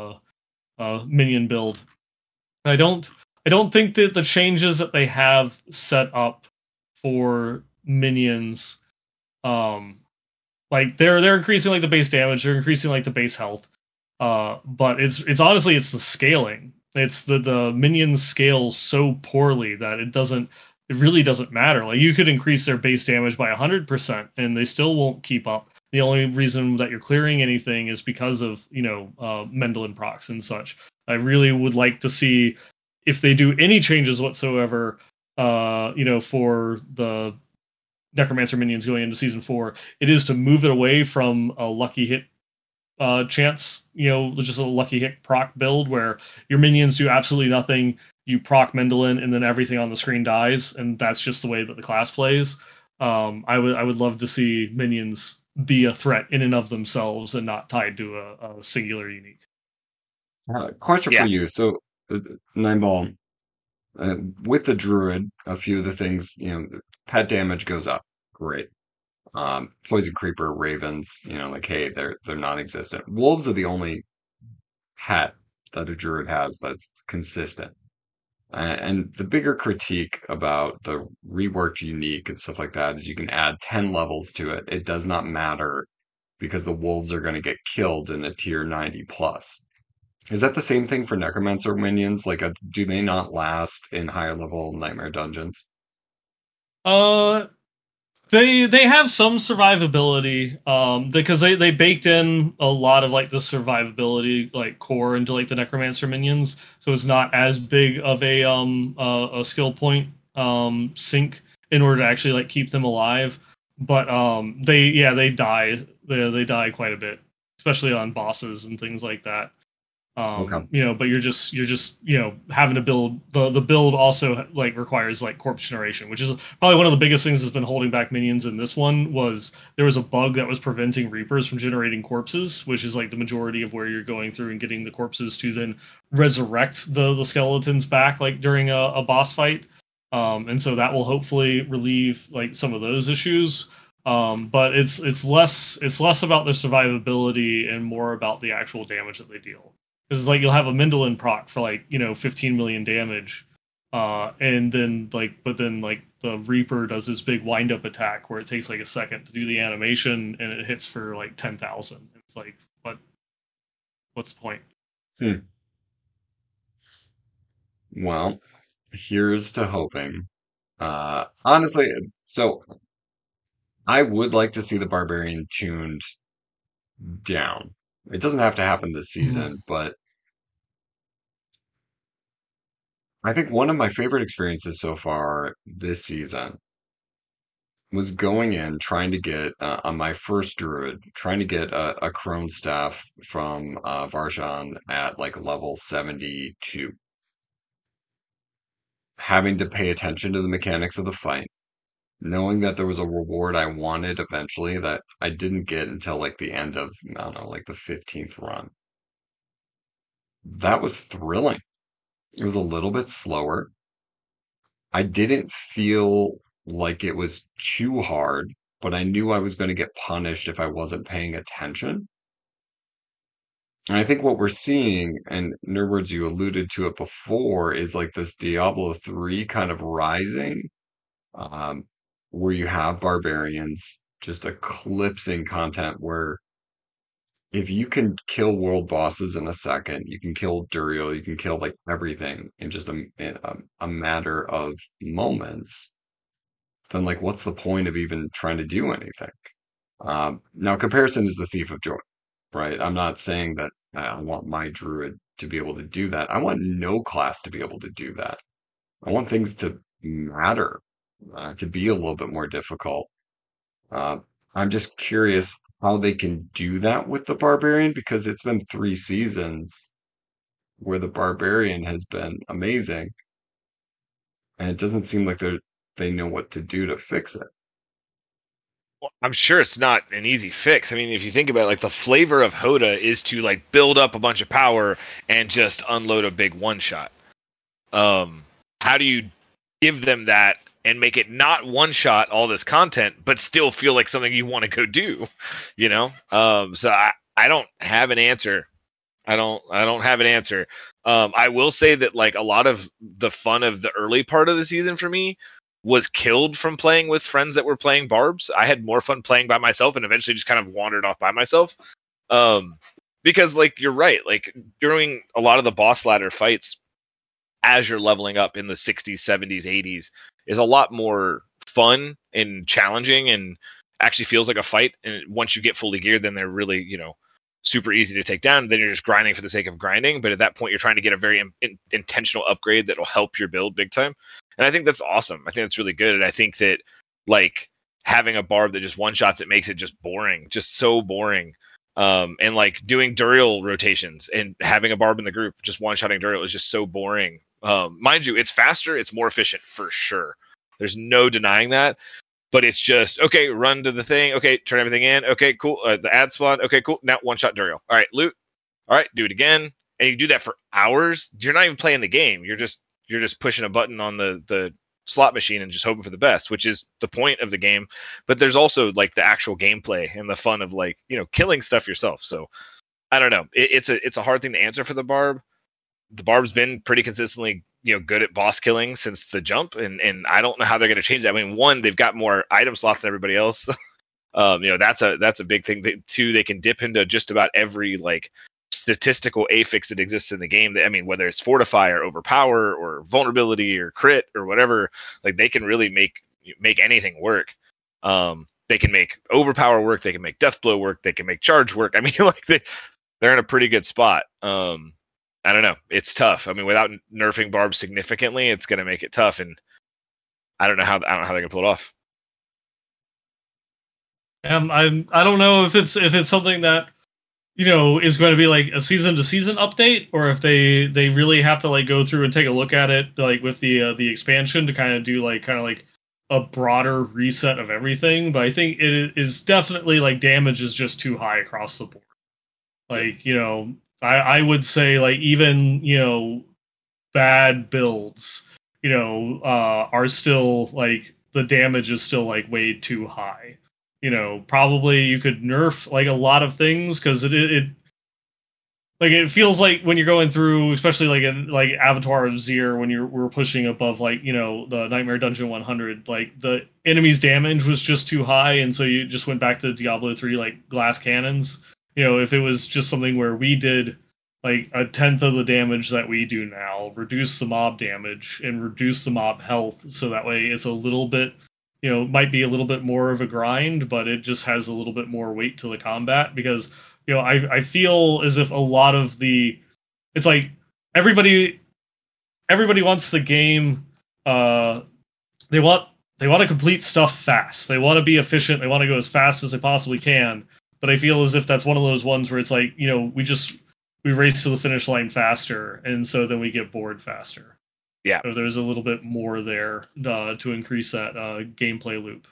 [SPEAKER 2] a minion build. I don't I don't think that the changes that they have set up for minions um like they're increasing like the base damage, they're increasing like the base health. But it's honestly it's the scaling. It's the minions scale so poorly that it really doesn't matter. Like you could increase their base damage by 100% and they still won't keep up. The only reason that you're clearing anything is because of Mendelin procs and such. I really would like to see if they do any changes whatsoever. For the Necromancer minions going into season 4, it is to move it away from a lucky hit chance, just a lucky hit proc build where your minions do absolutely nothing. You proc Mendelin, and then everything on the screen dies, and that's just the way that the class plays. I would love to see minions be a threat in and of themselves and not tied to a singular unique.
[SPEAKER 1] Question for
[SPEAKER 3] Yeah.
[SPEAKER 1] you. So, Nineball, with the Druid, a few of the things, pet damage goes up. Great. Poison Creeper, Ravens, like, hey, they're non-existent. Wolves are the only pet that a Druid has that's consistent. And the bigger critique about the reworked unique and stuff like that is you can add 10 levels to it. It does not matter because the wolves are going to get killed in a tier 90 plus. Is that the same thing for Necromancer minions? Like, do they not last in higher level Nightmare dungeons?
[SPEAKER 2] Uh, they have some survivability, because they baked in a lot of like the survivability like core into like the Necromancer minions, so it's not as big of a skill point sink in order to actually like keep them alive. But they die quite a bit, especially on bosses and things like that.
[SPEAKER 1] Okay.
[SPEAKER 2] But you're just having to build the build also like requires like corpse generation, which is probably one of the biggest things that's been holding back minions in this one. Was there was a bug that was preventing Reapers from generating corpses, which is like the majority of where you're going through and getting the corpses to then resurrect the skeletons back like during a boss fight. And so that will hopefully relieve like some of those issues. But it's less about their survivability and more about the actual damage that they deal. Because it's like you'll have a Mindolin proc for like 15 million damage, and then like the Reaper does this big wind up attack where it takes like a second to do the animation and it hits for like 10,000. It's like what's the point?
[SPEAKER 1] Hmm. Well, here's to hoping. Honestly, so I would like to see the Barbarian tuned down. It doesn't have to happen this
[SPEAKER 2] Mm-hmm.
[SPEAKER 1] season, but I think one of my favorite experiences so far this season was going in trying to get on my first druid, trying to get a crone staff from Varjan at like level 72, having to pay attention to the mechanics of the fight, knowing that there was a reward I wanted eventually that I didn't get until like the end of, I don't know, like the 15th run. That was thrilling. It was a little bit slower. I didn't feel like it was too hard, but I knew I was going to get punished if I wasn't paying attention. And I think what we're seeing, and Nerdwords, you alluded to it before, is like this Diablo 3 kind of rising, um, where you have barbarians just eclipsing content where if you can kill world bosses in a second, you can kill Duriel, you can kill like everything in just a matter of moments, then like what's the point of even trying to do anything? Now, comparison is the thief of joy, right? I'm not saying that I want my druid to be able to do that. I want no class to be able to do that. I want things to matter, to be a little bit more difficult. Uh, I'm just curious how they can do that with the barbarian because it's been 3 seasons where the barbarian has been amazing, and it doesn't seem like they know what to do to fix it.
[SPEAKER 3] Well, I'm sure it's not an easy fix. I mean, if you think about it, like the flavor of Hoda is to like build up a bunch of power and just unload a big one shot. Um, how do you give them that and make it not one shot all this content, but still feel like something you want to go do? So I don't have an answer. I don't have an answer. I will say that like a lot of the fun of the early part of the season for me was killed from playing with friends that were playing barbs. I had more fun playing by myself and eventually just kind of wandered off by myself. Um, because like you're right, like during a lot of the boss ladder fights, as you're leveling up in the 60s, 70s, 80s, is a lot more fun and challenging and actually feels like a fight. And once you get fully geared, then they're really, super easy to take down. Then you're just grinding for the sake of grinding. But at that point, you're trying to get a very intentional upgrade that will help your build big time. And I think that's awesome. I think that's really good. And I think that like having a barb that just one shots it makes it just boring, just so boring. And like doing Duriel rotations and having a barb in the group, just one shotting Duriel is just so boring. Mind you, it's faster, it's more efficient for sure. There's no denying that. But it's just okay. Run to the thing. Okay, turn everything in. Okay, cool. The ad spawn. Okay, cool. Now one shot Duriel. All right, loot. All right, do it again. And you do that for hours. You're not even playing the game. You're just pushing a button on the slot machine and just hoping for the best, which is the point of the game. But there's also like the actual gameplay and the fun of like killing stuff yourself. So I don't know. It's a hard thing to answer for the barb. The barb's been pretty consistently good at boss killing since the jump, and I don't know how they're going to change that. I mean, one, they've got more item slots than everybody else. That's a big thing. Two, they can dip into just about every like statistical affix that exists in the game. I mean, whether it's fortify or overpower or vulnerability or crit or whatever, like they can really make anything work. They can make overpower work. They can make death blow work. They can make charge work. I mean, like they're in a pretty good spot. I don't know. It's tough. I mean, without nerfing Barb significantly, it's going to make it tough, and I don't know how they're going to pull it off.
[SPEAKER 2] I don't know if it's something that is going to be like a season to season update, or if they really have to like go through and take a look at it like with the expansion to kind of do like a broader reset of everything. But I think it is definitely like damage is just too high across the board. Like, I would say like even, bad builds, are still like the damage is still like way too high. Probably you could nerf like a lot of things because it like it feels like when you're going through, especially like in like Avatar of Zir, when we're pushing above like the Nightmare Dungeon 100, like the enemy's damage was just too high, and so you just went back to Diablo 3 like glass cannons. If it was just something where we did like a tenth of the damage that we do now, reduce the mob damage and reduce the mob health, so that way it's a little bit, might be a little bit more of a grind, but it just has a little bit more weight to the combat because I feel as if a lot of it's like everybody everybody wants the game. Uh, they want they want to complete stuff fast. They want to be efficient. They want to go as fast as they possibly can. But I feel as if that's one of those ones where it's like we race to the finish line faster, and so then we get bored faster.
[SPEAKER 3] Yeah.
[SPEAKER 2] So there's a little bit more there to increase that gameplay loop.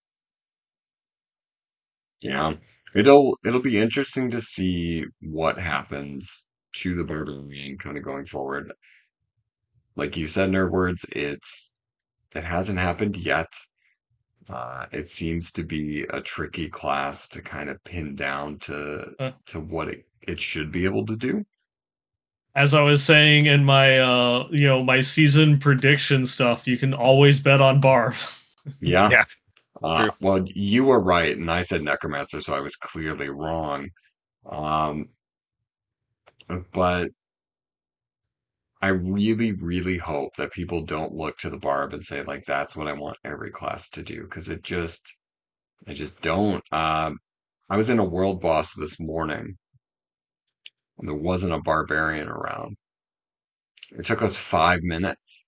[SPEAKER 1] Yeah. It'll be interesting to see what happens to the barbarian kind of going forward. Like you said, nerd words, it hasn't happened yet. It seems to be a tricky class to kind of pin down
[SPEAKER 2] Uh,
[SPEAKER 1] to what it should be able to do.
[SPEAKER 2] as I was saying in my my season prediction stuff, you can always bet on Barb.
[SPEAKER 1] Yeah.
[SPEAKER 3] Yeah. True.
[SPEAKER 1] Well, you were right, and I said necromancer, so I was clearly wrong. Um, but I really, really hope that people don't look to the barb and say like that's what I want every class to do, because I just don't. I was in a world boss this morning, and there wasn't a barbarian around. It took us 5 minutes,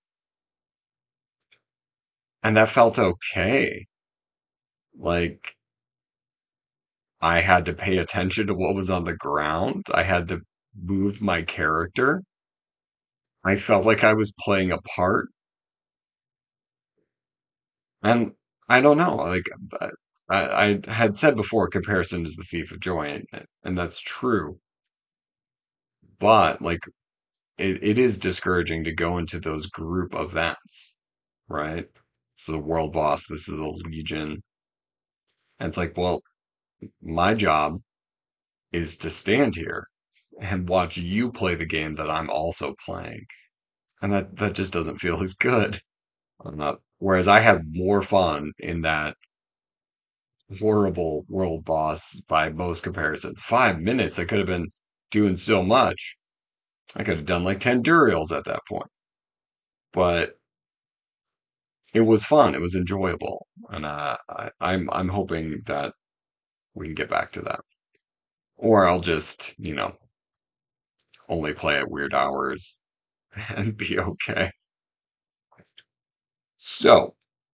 [SPEAKER 1] and that felt okay. Like I had to pay attention to what was on the ground. I had to move my character. I felt like I was playing a part. And I don't know, like I had said before, comparison is the thief of joy, and that's true. But like it is discouraging to go into those group events, right? This is a world boss, this is a legion. And it's like, well, my job is to stand here and watch you play the game that I'm also playing. And that just doesn't feel as good. Whereas I had more fun in that horrible world boss by most comparisons. 5 minutes, I could have been doing so much. I could have done like 10 Durials at that point. But it was fun. It was enjoyable. And I'm hoping that we can get back to that. Or I'll just, only play at weird hours and be okay. So,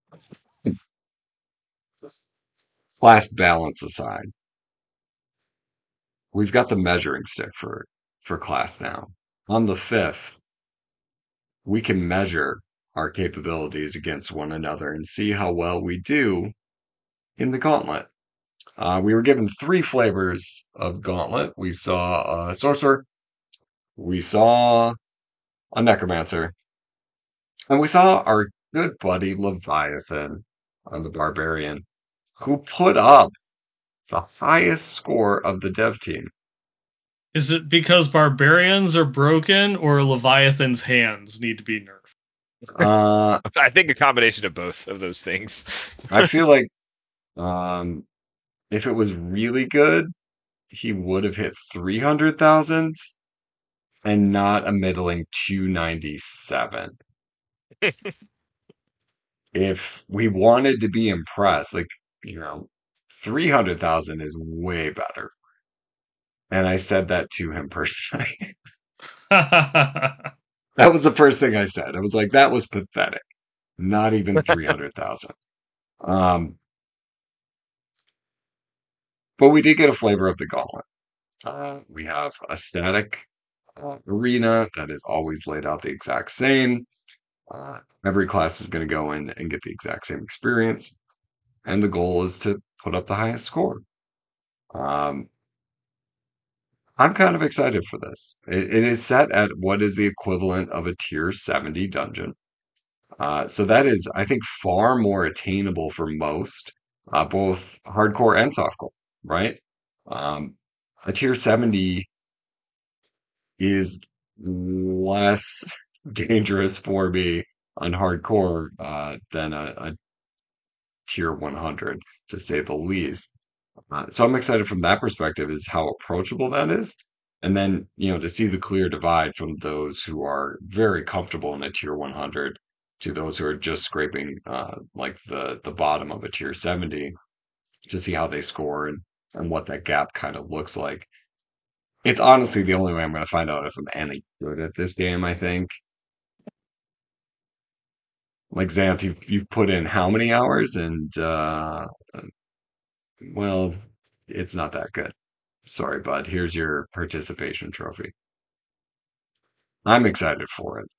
[SPEAKER 1] class balance aside, we've got the measuring stick for class now. On the fifth, we can measure our capabilities against one another and see how well we do in the gauntlet. We were given three flavors of gauntlet. We saw a sorcerer, we saw a necromancer, and we saw our good buddy Leviathan on the barbarian, who put up the highest score of the dev team.
[SPEAKER 2] Is it because barbarians are broken or Leviathan's hands need to be nerfed?
[SPEAKER 3] I think a combination of both of those things.
[SPEAKER 1] I feel like um, if it was really good, he would have hit 300,000 and not a middling 297. If we wanted to be impressed, like, you know, 300,000 is way better. And I said that to him personally. That was the first thing I said. I was like, that was pathetic. Not even 300,000. Um, but we did get a flavor of the gauntlet. We have a static arena that is always laid out the exact same. Every class is going to go in and get the exact same experience, and the goal is to put up the highest score. Um, I'm kind of excited for this. It is set at what is the equivalent of a tier 70 dungeon. So that is, I think, far more attainable for most, both hardcore and softcore, right? Um, a tier 70 is less dangerous for me on hardcore than a tier 100, to say the least. So I'm excited from that perspective is how approachable that is. And then, to see the clear divide from those who are very comfortable in a tier 100 to those who are just scraping like the bottom of a tier 70 to see how they score and what that gap kind of looks like. It's honestly the only way I'm going to find out if I'm any good at this game, I think. Like Xanth, you've put in how many hours? And well, it's not that good. Sorry, bud. Here's your participation trophy. I'm excited for it.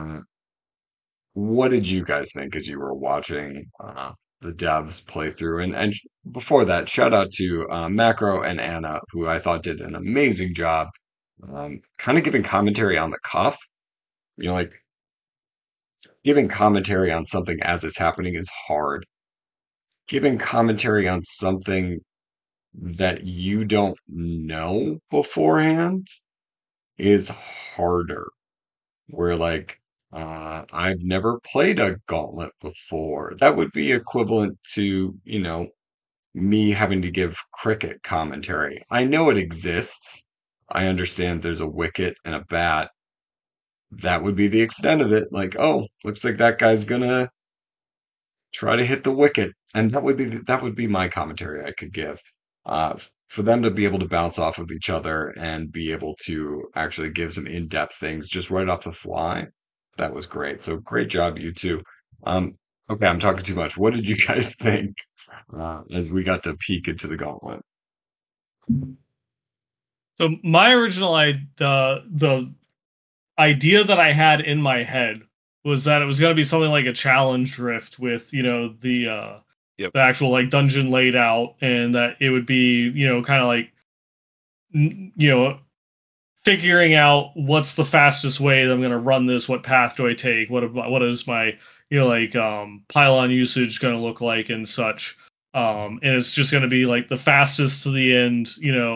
[SPEAKER 1] What did you guys think as you were watching the devs play through? And before that, shout out to Macro and Anna, who I thought did an amazing job, kind of giving commentary on the cuff. Like giving commentary on something as it's happening is hard. Giving commentary on something that you don't know beforehand is harder. Where like I've never played a gauntlet before. That would be equivalent to, me having to give cricket commentary. I know it exists. I understand there's a wicket and a bat. That would be the extent of it. Like, oh, looks like that guy's gonna try to hit the wicket, and that would be my commentary I could give. For them to be able to bounce off of each other and be able to actually give some in-depth things just right off the fly, that was great. So great job, you two. Okay, I'm talking too much. What did you guys think as we got to peek into the gauntlet?
[SPEAKER 2] So my original the idea that I had in my head was that it was going to be something like a challenge drift with
[SPEAKER 3] Yep.
[SPEAKER 2] the actual like dungeon laid out, and that it would be kind of like figuring out what's the fastest way that I'm going to run this, what path do I take, what is my pylon usage going to look like and such. And it's just going to be like the fastest to the end,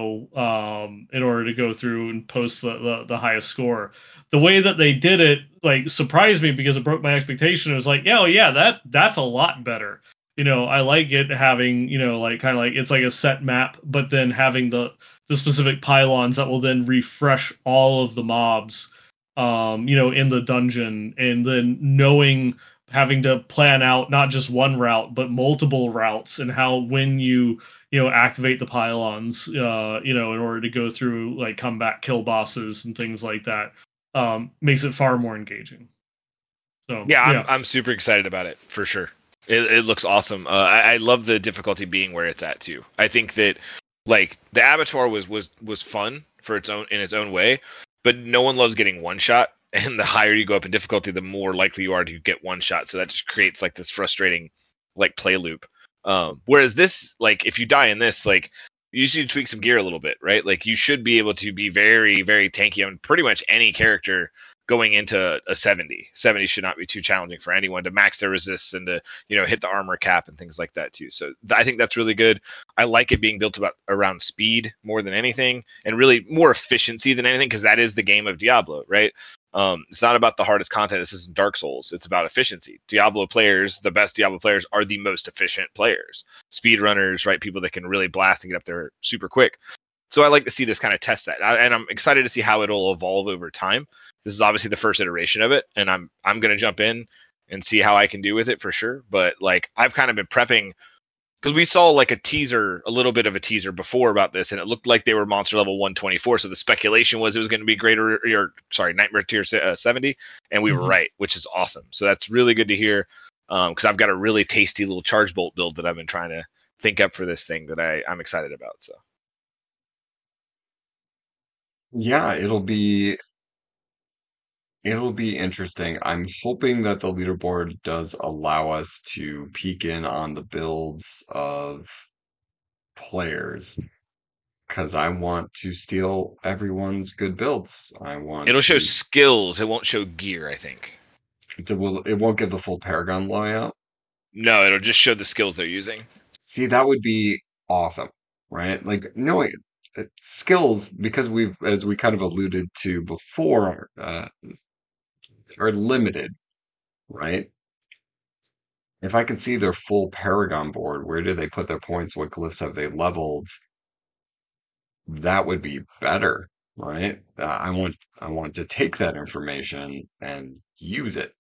[SPEAKER 2] in order to go through and post the highest score. The way that they did it, like, surprised me because it broke my expectation. It was like, yeah, oh, yeah, that's a lot better. I like it having, like kind of like it's like a set map, but then having the specific pylons that will then refresh all of the mobs, in the dungeon, and then having to plan out not just one route but multiple routes, and how when you activate the pylons, in order to go through like combat kill bosses and things like that, makes it far more engaging. So
[SPEAKER 3] Yeah,
[SPEAKER 2] yeah.
[SPEAKER 3] I'm super excited about it for sure. It looks awesome. I love the difficulty being where it's at too. I think that like the Abattoir was fun for its own way, but no one loves getting one shot. And the higher you go up in difficulty, the more likely you are to get one shot. So that just creates like this frustrating like play loop. Whereas this, like if you die in this, like you should tweak some gear a little bit, right? Like you should be able to be very, very tanky on pretty much any character going into a 70. 70 should not be too challenging for anyone to max their resists and to, hit the armor cap and things like that too. So I think that's really good. I like it being built around speed more than anything, and really more efficiency than anything, because that is the game of Diablo, right? It's not about the hardest content. This isn't Dark Souls. It's about efficiency. Diablo players, the best Diablo players, are the most efficient players. Speedrunners, right? People that can really blast and get up there super quick. So I like to see this kind of test that, and I'm excited to see how it'll evolve over time. This is obviously the first iteration of it, and I'm going to jump in and see how I can do with it for sure. But like I've kind of been prepping, because we saw like a little bit of a teaser before about this, and it looked like they were monster level 124. So the speculation was it was going to be Nightmare tier 70, and we were right, which is awesome. So that's really good to hear, because I've got a really tasty little charge bolt build that I've been trying to think up for this thing that I'm excited about. So.
[SPEAKER 1] Yeah, it'll be interesting. I'm hoping that the leaderboard does allow us to peek in on the builds of players because I want to steal everyone's good builds. I want
[SPEAKER 3] It'll show skills. It won't show gear, I think.
[SPEAKER 1] it won't give the full Paragon layout.
[SPEAKER 3] No, it'll just show the skills they're using.
[SPEAKER 1] See, that would be awesome, right? Like knowing skills because as we kind of alluded to before, are limited, right? If I could see their full Paragon board, where do they put their points? What glyphs have they leveled? That would be better, right? I want to take that information and use it,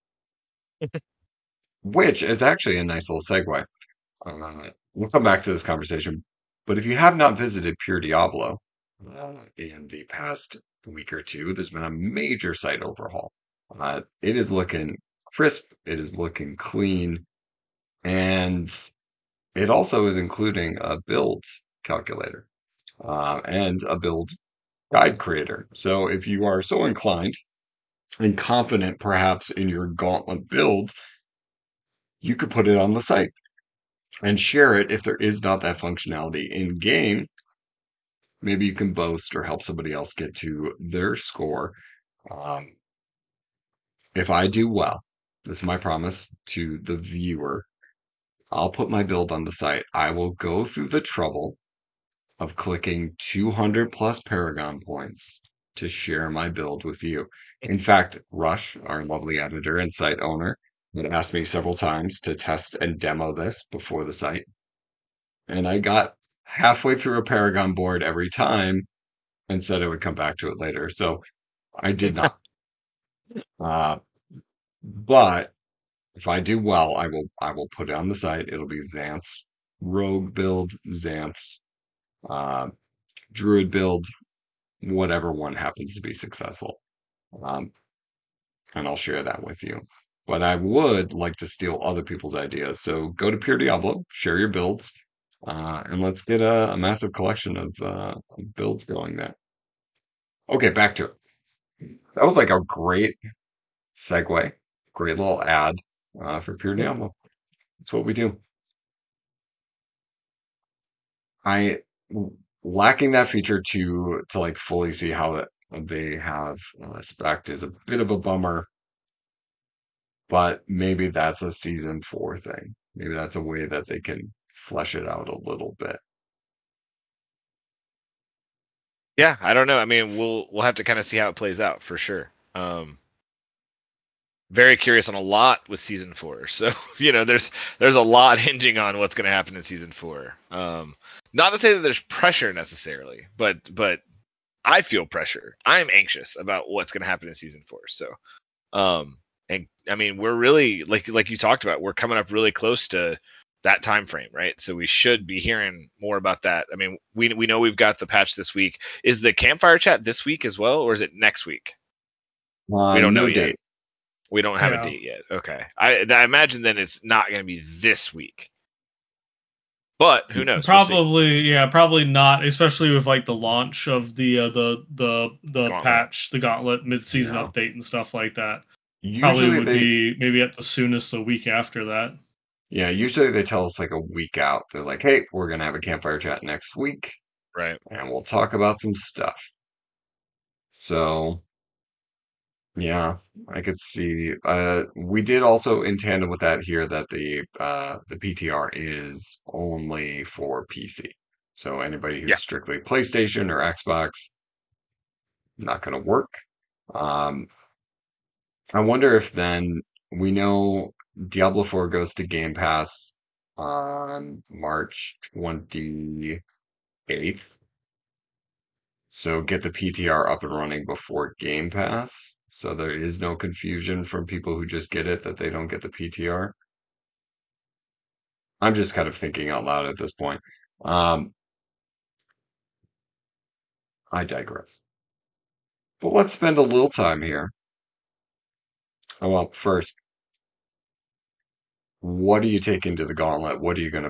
[SPEAKER 1] which is actually a nice little segue. We'll come back to this conversation, but if you have not visited Pure Diablo in the past week or two, there's been a major site overhaul. It is looking crisp, it is looking clean, and it also is including a build calculator and a build guide creator. So if you are so inclined and confident perhaps in your gauntlet build, you could put it on the site and share it if there is not that functionality in game. Maybe you can boast or help somebody else get to their score. Um, if I do well, this is my promise to the viewer. I'll put my build on the site. I will go through the trouble of clicking 200 plus Paragon points to share my build with you. In fact, Rush, our lovely editor and site owner, had asked me several times to test and demo this before the site. And I got halfway through a Paragon board every time and said I would come back to it later. So I did not. Uh, but if I do well, I will put it on the site. It'll be Xanth's Rogue build, Xanth's uh, Druid build, whatever one happens to be successful. Um, and I'll share that with you. But I would like to steal other people's ideas. So go to Pure Diablo, share your builds, and let's get a massive collection of builds going there. Okay, back to it. That was like a great segue, great little ad for Pure Diablo. That's what we do. I lacking that feature to like fully see how that they have spec is a bit of a bummer, but maybe that's a season four thing. Maybe that's a way that they can flesh it out a little bit.
[SPEAKER 3] Yeah, I don't know. I mean, we'll have to kind of see how it plays out for sure. Very curious on a lot with season four. So there's a lot hinging on what's going to happen in season four. Not to say that there's pressure necessarily, but I feel pressure. I'm anxious about what's going to happen in season four. So and I mean we're really like you talked about. We're coming up really close to that time frame, right? So we should be hearing more about that. I mean, we know we've got the patch this week. Is the campfire chat this week as well, or is it next week? We don't know
[SPEAKER 1] No
[SPEAKER 3] yet.
[SPEAKER 1] date.
[SPEAKER 3] We don't have a
[SPEAKER 2] Yeah.
[SPEAKER 3] date yet. Okay. I imagine then it's not going to be this week. But who knows? We'll see.
[SPEAKER 2] Probably, yeah, probably not, especially with like the launch of the
[SPEAKER 3] Gauntlet.
[SPEAKER 2] patch, the Gauntlet mid-season
[SPEAKER 1] Yeah.
[SPEAKER 2] update and stuff like that. Probably
[SPEAKER 1] Usually
[SPEAKER 2] would
[SPEAKER 1] they,
[SPEAKER 2] be maybe at the soonest a week after that.
[SPEAKER 1] yeah, usually they tell us like a week out. They're like, hey, we're gonna have a campfire chat next week,
[SPEAKER 3] Right.
[SPEAKER 1] and we'll talk about some stuff. So yeah, I could see. We did also in tandem with that here that the PTR is only for PC. So anybody
[SPEAKER 3] Yeah.
[SPEAKER 1] who's strictly PlayStation or Xbox, not going to work. Um, I wonder if then we know Diablo 4 goes to Game Pass on March 28th. So get the PTR up and running before Game Pass. So there is no confusion from people who just get it that they don't get the PTR. I'm just kind of thinking out loud at this point. Um, I digress. But let's spend a little time here. Oh, well, first, what do you take into the gauntlet?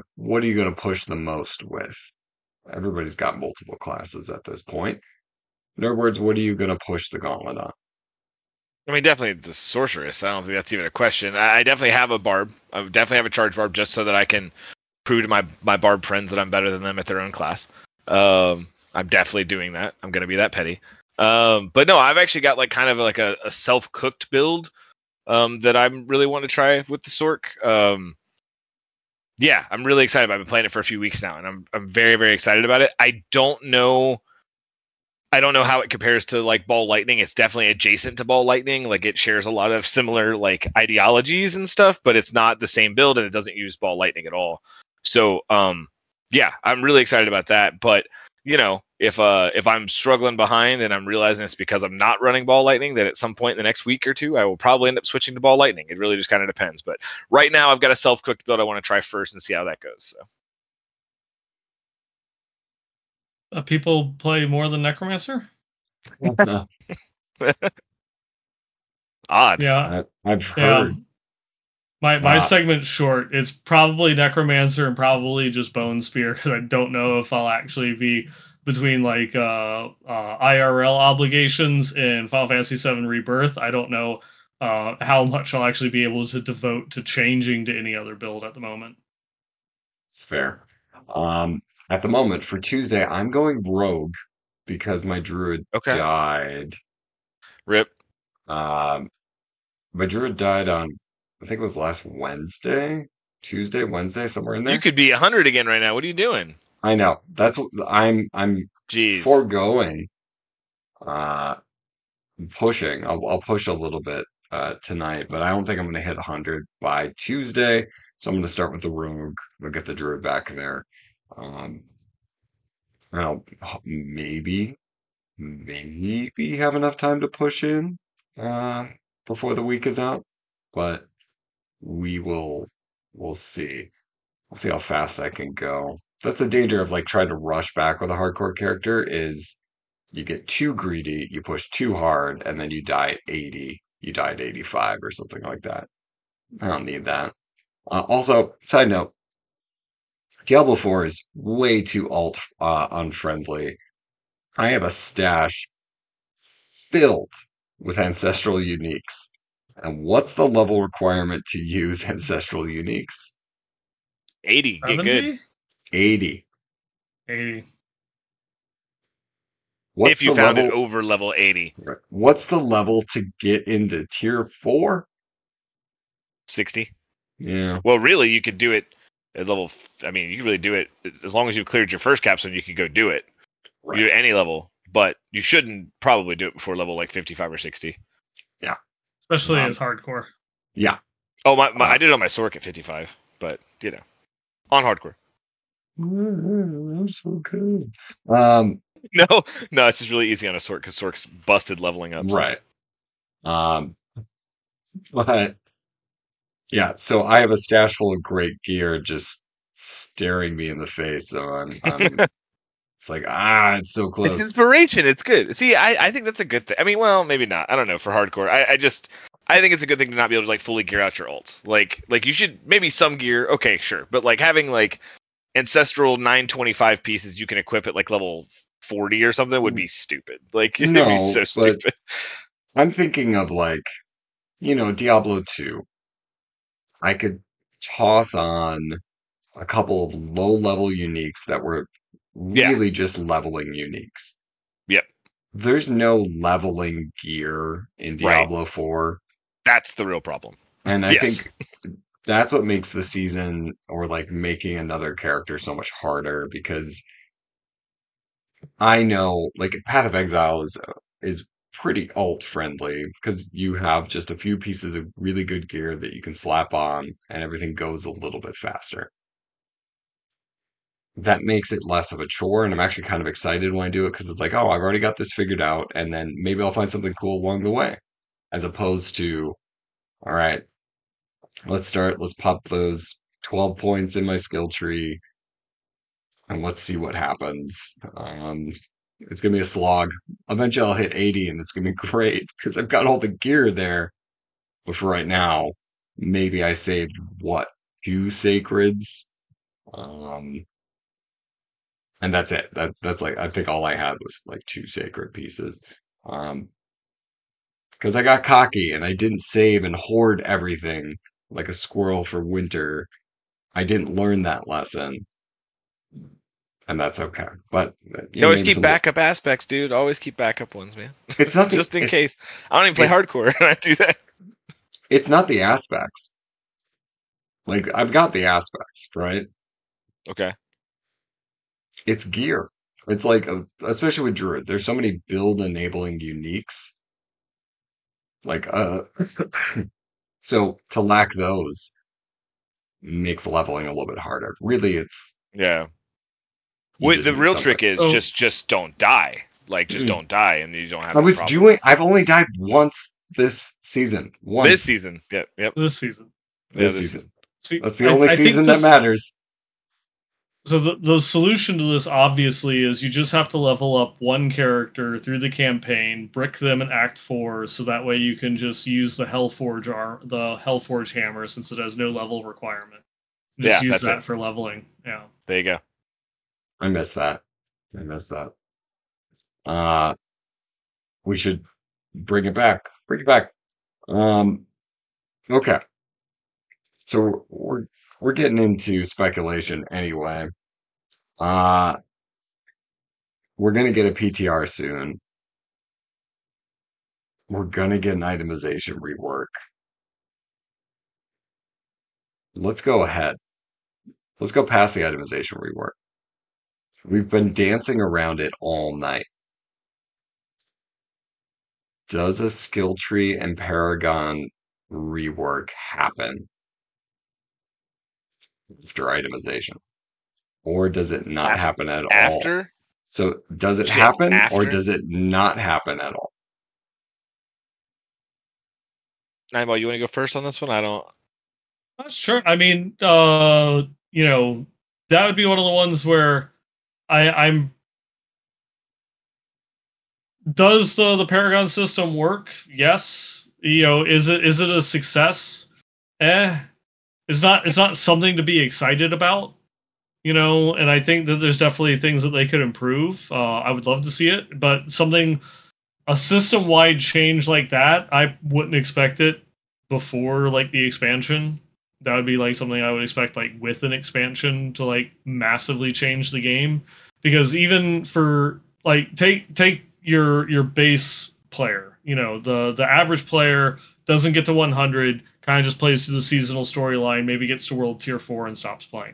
[SPEAKER 1] What are you gonna push the most with? Everybody's got multiple classes at this point. In other words, what are you going to push the gauntlet on?
[SPEAKER 3] I mean, definitely the sorceress. I don't think that's even a question. I definitely have a barb. I definitely have a charge barb just so that I can prove to my barb friends that I'm better than them at their own class. I'm definitely doing that. I'm gonna be that petty. But no, I've actually got like kind of like a self cooked build that I'm really want to try with the Sork. Yeah, I'm really excited. I've been playing it for a few weeks now, and I'm very very excited about it. I don't know how it compares to like Ball Lightning. It's definitely adjacent to Ball Lightning. Like it shares a lot of similar like ideologies and stuff, but it's not the same build and it doesn't use Ball Lightning at all. So yeah, I'm really excited about that. But if I'm struggling behind and I'm realizing it's because I'm not running Ball Lightning, that at some point in the next week or two I will probably end up switching to Ball Lightning. It really just kind of depends. But right now I've got a self cooked build I want to try first and see how that goes. So
[SPEAKER 2] People play more than Necromancer?
[SPEAKER 3] odd.
[SPEAKER 2] Yeah,
[SPEAKER 1] I've
[SPEAKER 2] yeah.
[SPEAKER 1] heard.
[SPEAKER 2] My
[SPEAKER 1] Uh,
[SPEAKER 2] segment's short. It's probably Necromancer and probably just Bone Spear because I don't know if I'll actually be between like IRL obligations and Final Fantasy VII Rebirth. I don't know how much I'll actually be able to devote to changing to any other build at the moment.
[SPEAKER 1] it's fair. Um, at the moment for Tuesday, I'm going rogue because my druid
[SPEAKER 3] Okay.
[SPEAKER 1] died.
[SPEAKER 3] Rip.
[SPEAKER 1] Um, my druid died on, I think it was last Wednesday, Tuesday, Wednesday, somewhere in
[SPEAKER 3] You
[SPEAKER 1] there.
[SPEAKER 3] could be 100 again right now. What are you doing?
[SPEAKER 1] I know. That's what I'm
[SPEAKER 3] Jeez.
[SPEAKER 1] foregoing uh pushing. I'll push a little bit tonight, but I don't think I'm going to hit 100 by Tuesday. So I'm going to start with the rogue. We'll get the druid back there. Um, and I'll maybe have enough time to push in uh before the week is out, but we will we'll see. We'll see how fast I can go. That's the danger of like trying to rush back with a hardcore character is you get too greedy, you push too hard, and then you die at 80. You die at 85 or something like that. I don't need that. Also, side note, Diablo 4 is way too alt unfriendly. I have a stash filled with ancestral uniques. And what's the level requirement to use ancestral uniques?
[SPEAKER 3] 80. Get good.
[SPEAKER 2] 70?
[SPEAKER 1] 80.
[SPEAKER 2] 80.
[SPEAKER 1] What's
[SPEAKER 3] If you
[SPEAKER 1] the
[SPEAKER 3] found it
[SPEAKER 1] level?
[SPEAKER 3] over level 80.
[SPEAKER 1] What's the level to get into tier 4?
[SPEAKER 3] 60.
[SPEAKER 1] Yeah,
[SPEAKER 3] Well, really, you could do it at level. I mean, you could really do it as long as you've cleared your first capstone. You could go do it. You
[SPEAKER 1] right.
[SPEAKER 3] do it any level, but you shouldn't probably do it before level like 55 or 60.
[SPEAKER 1] Yeah.
[SPEAKER 2] Especially
[SPEAKER 1] Um,
[SPEAKER 2] as hardcore.
[SPEAKER 1] yeah.
[SPEAKER 3] Oh,
[SPEAKER 1] Uh,
[SPEAKER 3] I did it on my Sork at 55, but on hardcore.
[SPEAKER 1] I'm so good. Um,
[SPEAKER 3] No, no, it's just really easy on a Sork because Sork's busted leveling up. So
[SPEAKER 1] right. Um, but yeah, so I have a stash full of great gear just staring me in the face. So it's like, it's so
[SPEAKER 3] it's
[SPEAKER 1] close.
[SPEAKER 3] inspiration. It's good. See, I think that's a good thing. I mean, well, maybe not. I don't know for hardcore. I think it's a good thing to not be able to like fully gear out your ult. Like you should maybe some gear. Okay, sure, but like having like ancestral 925 pieces you can equip at like level 40 or something would be stupid. Like it'd be so
[SPEAKER 1] No, but
[SPEAKER 3] stupid.
[SPEAKER 1] I'm thinking of like, Diablo 2. I could toss on a couple of low level uniques that were
[SPEAKER 3] Yeah.
[SPEAKER 1] really just leveling uniques.
[SPEAKER 3] Yep.
[SPEAKER 1] There's no leveling gear in
[SPEAKER 3] Right.
[SPEAKER 1] Diablo 4.
[SPEAKER 3] That's the real problem.
[SPEAKER 1] And I
[SPEAKER 3] Yes.
[SPEAKER 1] think that's what makes the season or like making another character so much harder because I know like Path of Exile is pretty alt friendly because you have just a few pieces of really good gear that you can slap on and everything goes a little bit faster. That makes it less of a chore, and I'm actually kind of excited when I do it because it's like, oh, I've already got this figured out, and then maybe I'll find something cool along the way, as opposed to, all right, let's pop those 12 points in my skill tree and let's see what happens. It's gonna be a slog. Eventually I'll hit 80 and it's gonna be great because I've got all the gear there. But for right now, maybe I saved what, two sacreds? Um, and that's it. That's like I think all I had was like 2 sacred pieces. Um, because I got cocky and I didn't save and hoard everything like a squirrel for winter. I didn't learn that lesson, and that's okay. But
[SPEAKER 3] You always
[SPEAKER 1] maybe
[SPEAKER 3] keep
[SPEAKER 1] someday.
[SPEAKER 3] backup aspects, dude. Always keep backup ones, man.
[SPEAKER 1] It's not the
[SPEAKER 3] Just in case. I don't even play
[SPEAKER 1] it's
[SPEAKER 3] hardcore, and I do that.
[SPEAKER 1] it's not the aspects. Like I've got the aspects, right?
[SPEAKER 3] Okay.
[SPEAKER 1] It's gear. It's like especially with Druid, there's so many build enabling uniques. Like so to lack those makes leveling a little bit harder. Really, it's
[SPEAKER 3] Yeah.
[SPEAKER 1] you just
[SPEAKER 3] The
[SPEAKER 1] need
[SPEAKER 3] real
[SPEAKER 1] something.
[SPEAKER 3] trick is
[SPEAKER 2] So
[SPEAKER 3] just don't die. Like just don't die, and you don't have
[SPEAKER 1] I
[SPEAKER 3] that
[SPEAKER 1] was
[SPEAKER 3] problem.
[SPEAKER 1] doing. I've only died once this season.
[SPEAKER 3] This
[SPEAKER 1] Once
[SPEAKER 3] season. Yep. Yep.
[SPEAKER 2] this season,
[SPEAKER 3] Yeah.
[SPEAKER 1] this
[SPEAKER 3] This
[SPEAKER 1] season.
[SPEAKER 3] season.
[SPEAKER 2] see,
[SPEAKER 1] That's the only
[SPEAKER 2] I think
[SPEAKER 1] season that
[SPEAKER 2] this.
[SPEAKER 1] matters.
[SPEAKER 2] So the solution to this obviously is you just have to level up one character through the campaign, brick them in Act 4, so that way you can just use the Hellforge hammer since it has no level requirement. Just
[SPEAKER 3] Yeah.
[SPEAKER 2] use
[SPEAKER 3] That's it.
[SPEAKER 2] that for leveling. Yeah.
[SPEAKER 3] There you go.
[SPEAKER 1] I miss that. I miss that. Uh, we should bring it back. Bring it back. Um, okay. So we're getting into speculation anyway. Uh, we're gonna get a PTR soon. We're gonna get an itemization rework. Let's go ahead. Let's go past the itemization rework. We've been dancing around it all night. Does a skill tree and Paragon rework happen after itemization? Or does it not happen at all?
[SPEAKER 3] After.
[SPEAKER 1] So does it
[SPEAKER 3] Shit.
[SPEAKER 1] happen or
[SPEAKER 3] After.
[SPEAKER 1] does it not happen at all?
[SPEAKER 3] Nightball, you want to go first on this one? I don't.
[SPEAKER 2] Sure. I mean, you know, that would be one of the ones where I'm. Does the Paragon system work? Yes. Is it a success? Eh. It's not something to be excited about. And I think that there's definitely things that they could improve. I would love to see it, but a system wide change like that, I wouldn't expect it before like the expansion. That would be like something I would expect like with an expansion to like massively change the game. Because even for like take your base player, the average player doesn't get to 100, kind of just plays through the seasonal storyline, maybe gets to World Tier 4 and stops playing.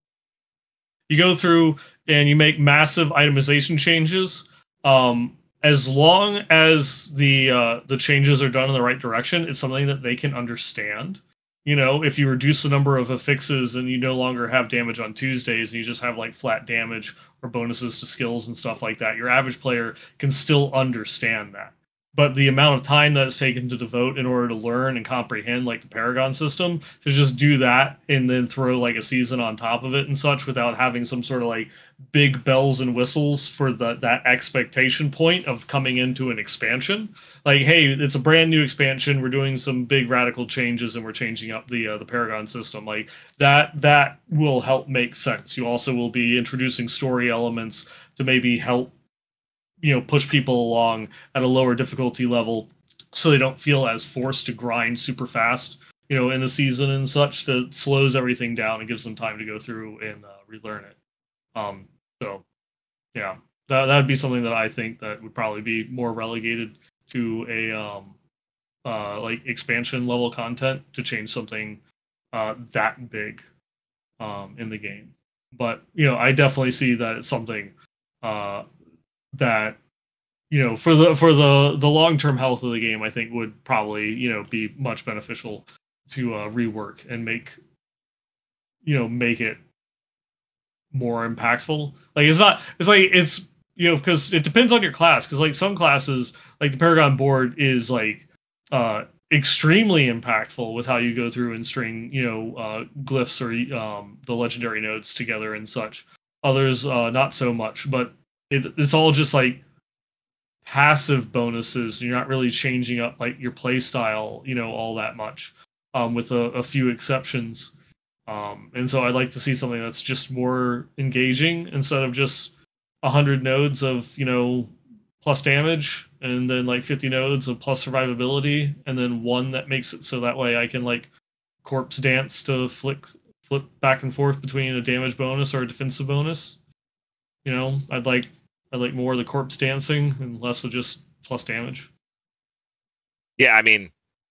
[SPEAKER 2] You go through and you make massive itemization changes. As long as the changes are done in the right direction, it's something that they can understand. If you reduce the number of affixes and you no longer have damage on Tuesdays and you just have like flat damage or bonuses to skills and stuff like that, your average player can still understand that. But the amount of time that it's taken to devote in order to learn and comprehend like the Paragon system, to just do that and then throw like a season on top of it and such without having some sort of like big bells and whistles for that expectation point of coming into an expansion. Like, hey, it's a brand new expansion. We're doing some big radical changes and we're changing up the Paragon system. Like that will help make sense. You also will be introducing story elements to maybe help push people along at a lower difficulty level so they don't feel as forced to grind super fast in the season and such. That slows everything down and gives them time to go through and relearn it. So yeah, that would be something that I think that would probably be more relegated to a like expansion level content to change something that big in the game. But I definitely see that it's something uh, that for the long term health of the game, I think would probably be much beneficial to rework and make it more impactful. Like it's because it depends on your class. Because like some classes, like the Paragon board is like extremely impactful with how you go through and string glyphs or the legendary nodes together and such. Others not so much, but it's all just like passive bonuses. You're not really changing up like your play style, all that much, with a few exceptions. And so I'd like to see something that's just more engaging instead of just 100 nodes of, plus damage and then like 50 nodes of plus survivability and then one that makes it so that way I can like corpse dance to flip back and forth between a damage bonus or a defensive bonus. I'd like more of the corpse dancing and less of just plus damage.
[SPEAKER 3] Yeah, I mean,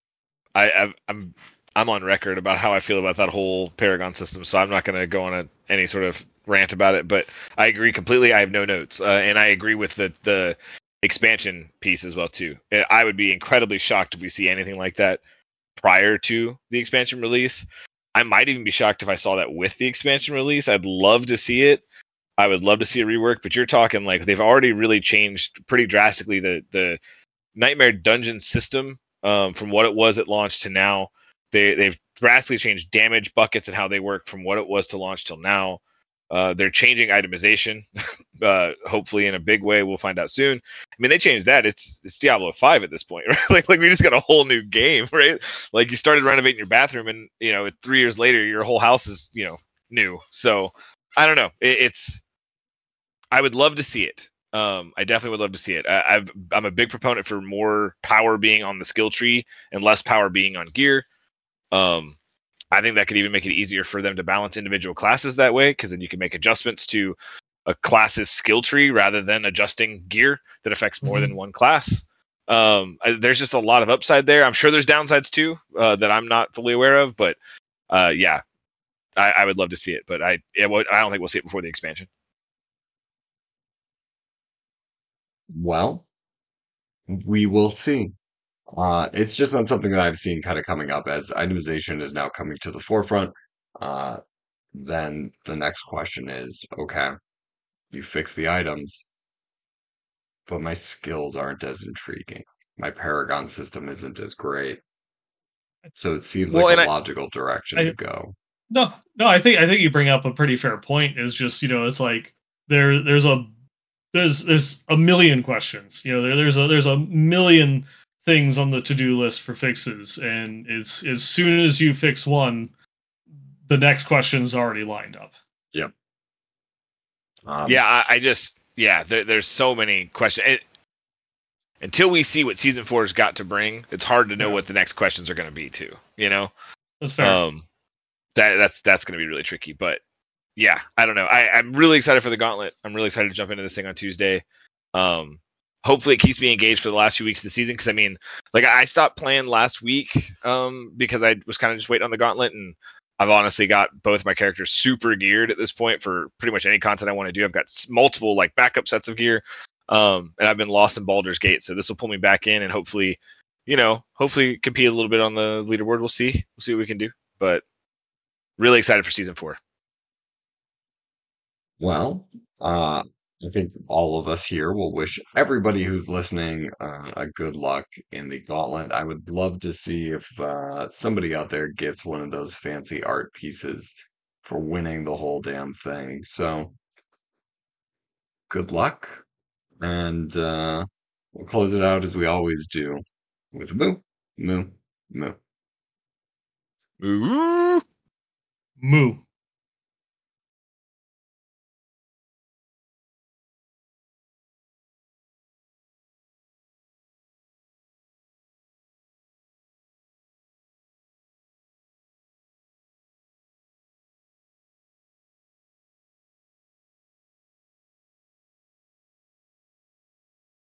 [SPEAKER 3] I'm on record about how I feel about that whole Paragon system, so I'm not going to go on any sort of rant about it. But I agree completely. I have no notes, and I agree with the expansion piece as well too. I would be incredibly shocked if we see anything like that prior to the expansion release. I might even be shocked if I saw that with the expansion release. I'd love to see it. I would love to see a rework, but you're talking like they've already really changed pretty drastically the Nightmare Dungeon system from what it was at launch to now. They've drastically changed damage buckets and how they work from what it was to launch till now. They're changing itemization, hopefully in a big way. We'll find out soon. I mean, they changed that. It's Diablo 5 at this point, right? like we just got a whole new game, right? Like you started renovating your bathroom, and 3 years later, your whole house is new. So I don't know. I would love to see it. I definitely would love to see it. I'm a big proponent for more power being on the skill tree and less power being on gear. Um, I think that could even make it easier for them to balance individual classes that way, because then you can make adjustments to a class's skill tree rather than adjusting gear that affects more than one class. There's just a lot of upside there. I'm sure there's downsides too that I'm not fully aware of, but yeah, I would love to see it, but I don't think we'll see it before the expansion.
[SPEAKER 1] Well, we will see. It's just not something that I've seen kind of coming up as itemization is now coming to the forefront. Uh, then the next question is, okay, you fix the items, but my skills aren't as intriguing. My Paragon system isn't as great. So it seems
[SPEAKER 3] Well,
[SPEAKER 1] like a
[SPEAKER 3] and
[SPEAKER 1] logical direction to
[SPEAKER 2] I
[SPEAKER 1] go.
[SPEAKER 2] no, I think you bring up a pretty fair point. Is just it's like there's a million questions. There's a million things on the to-do list for fixes, and it's as soon as you fix one, the next question's already lined up.
[SPEAKER 1] Yep.
[SPEAKER 3] yeah, there's so many questions. Until we see what season 4 has got to bring, it's hard to know
[SPEAKER 2] Yeah,
[SPEAKER 3] what the next questions are going to be too.
[SPEAKER 2] that's fair.
[SPEAKER 3] Um, that's going to be really tricky. But yeah, I don't know. I'm really excited for the gauntlet. I'm really excited to jump into this thing on Tuesday. Um, hopefully it keeps me engaged for the last few weeks of the season, because I mean, like I stopped playing last week because I was kind of just waiting on the gauntlet, and I've honestly got both my characters super geared at this point for pretty much any content I want to do. I've got multiple like backup sets of gear, and I've been lost in Baldur's Gate, so this will pull me back in and hopefully compete a little bit on the leaderboard. We'll see what we can do, but really excited for season 4.
[SPEAKER 1] Well, I think all of us here will wish everybody who's listening a good luck in the gauntlet. I would love to see if somebody out there gets one of those fancy art pieces for winning the whole damn thing. So good luck, and we'll close it out as we always do with moo, moo, moo.
[SPEAKER 3] Ooh.
[SPEAKER 2] Moo.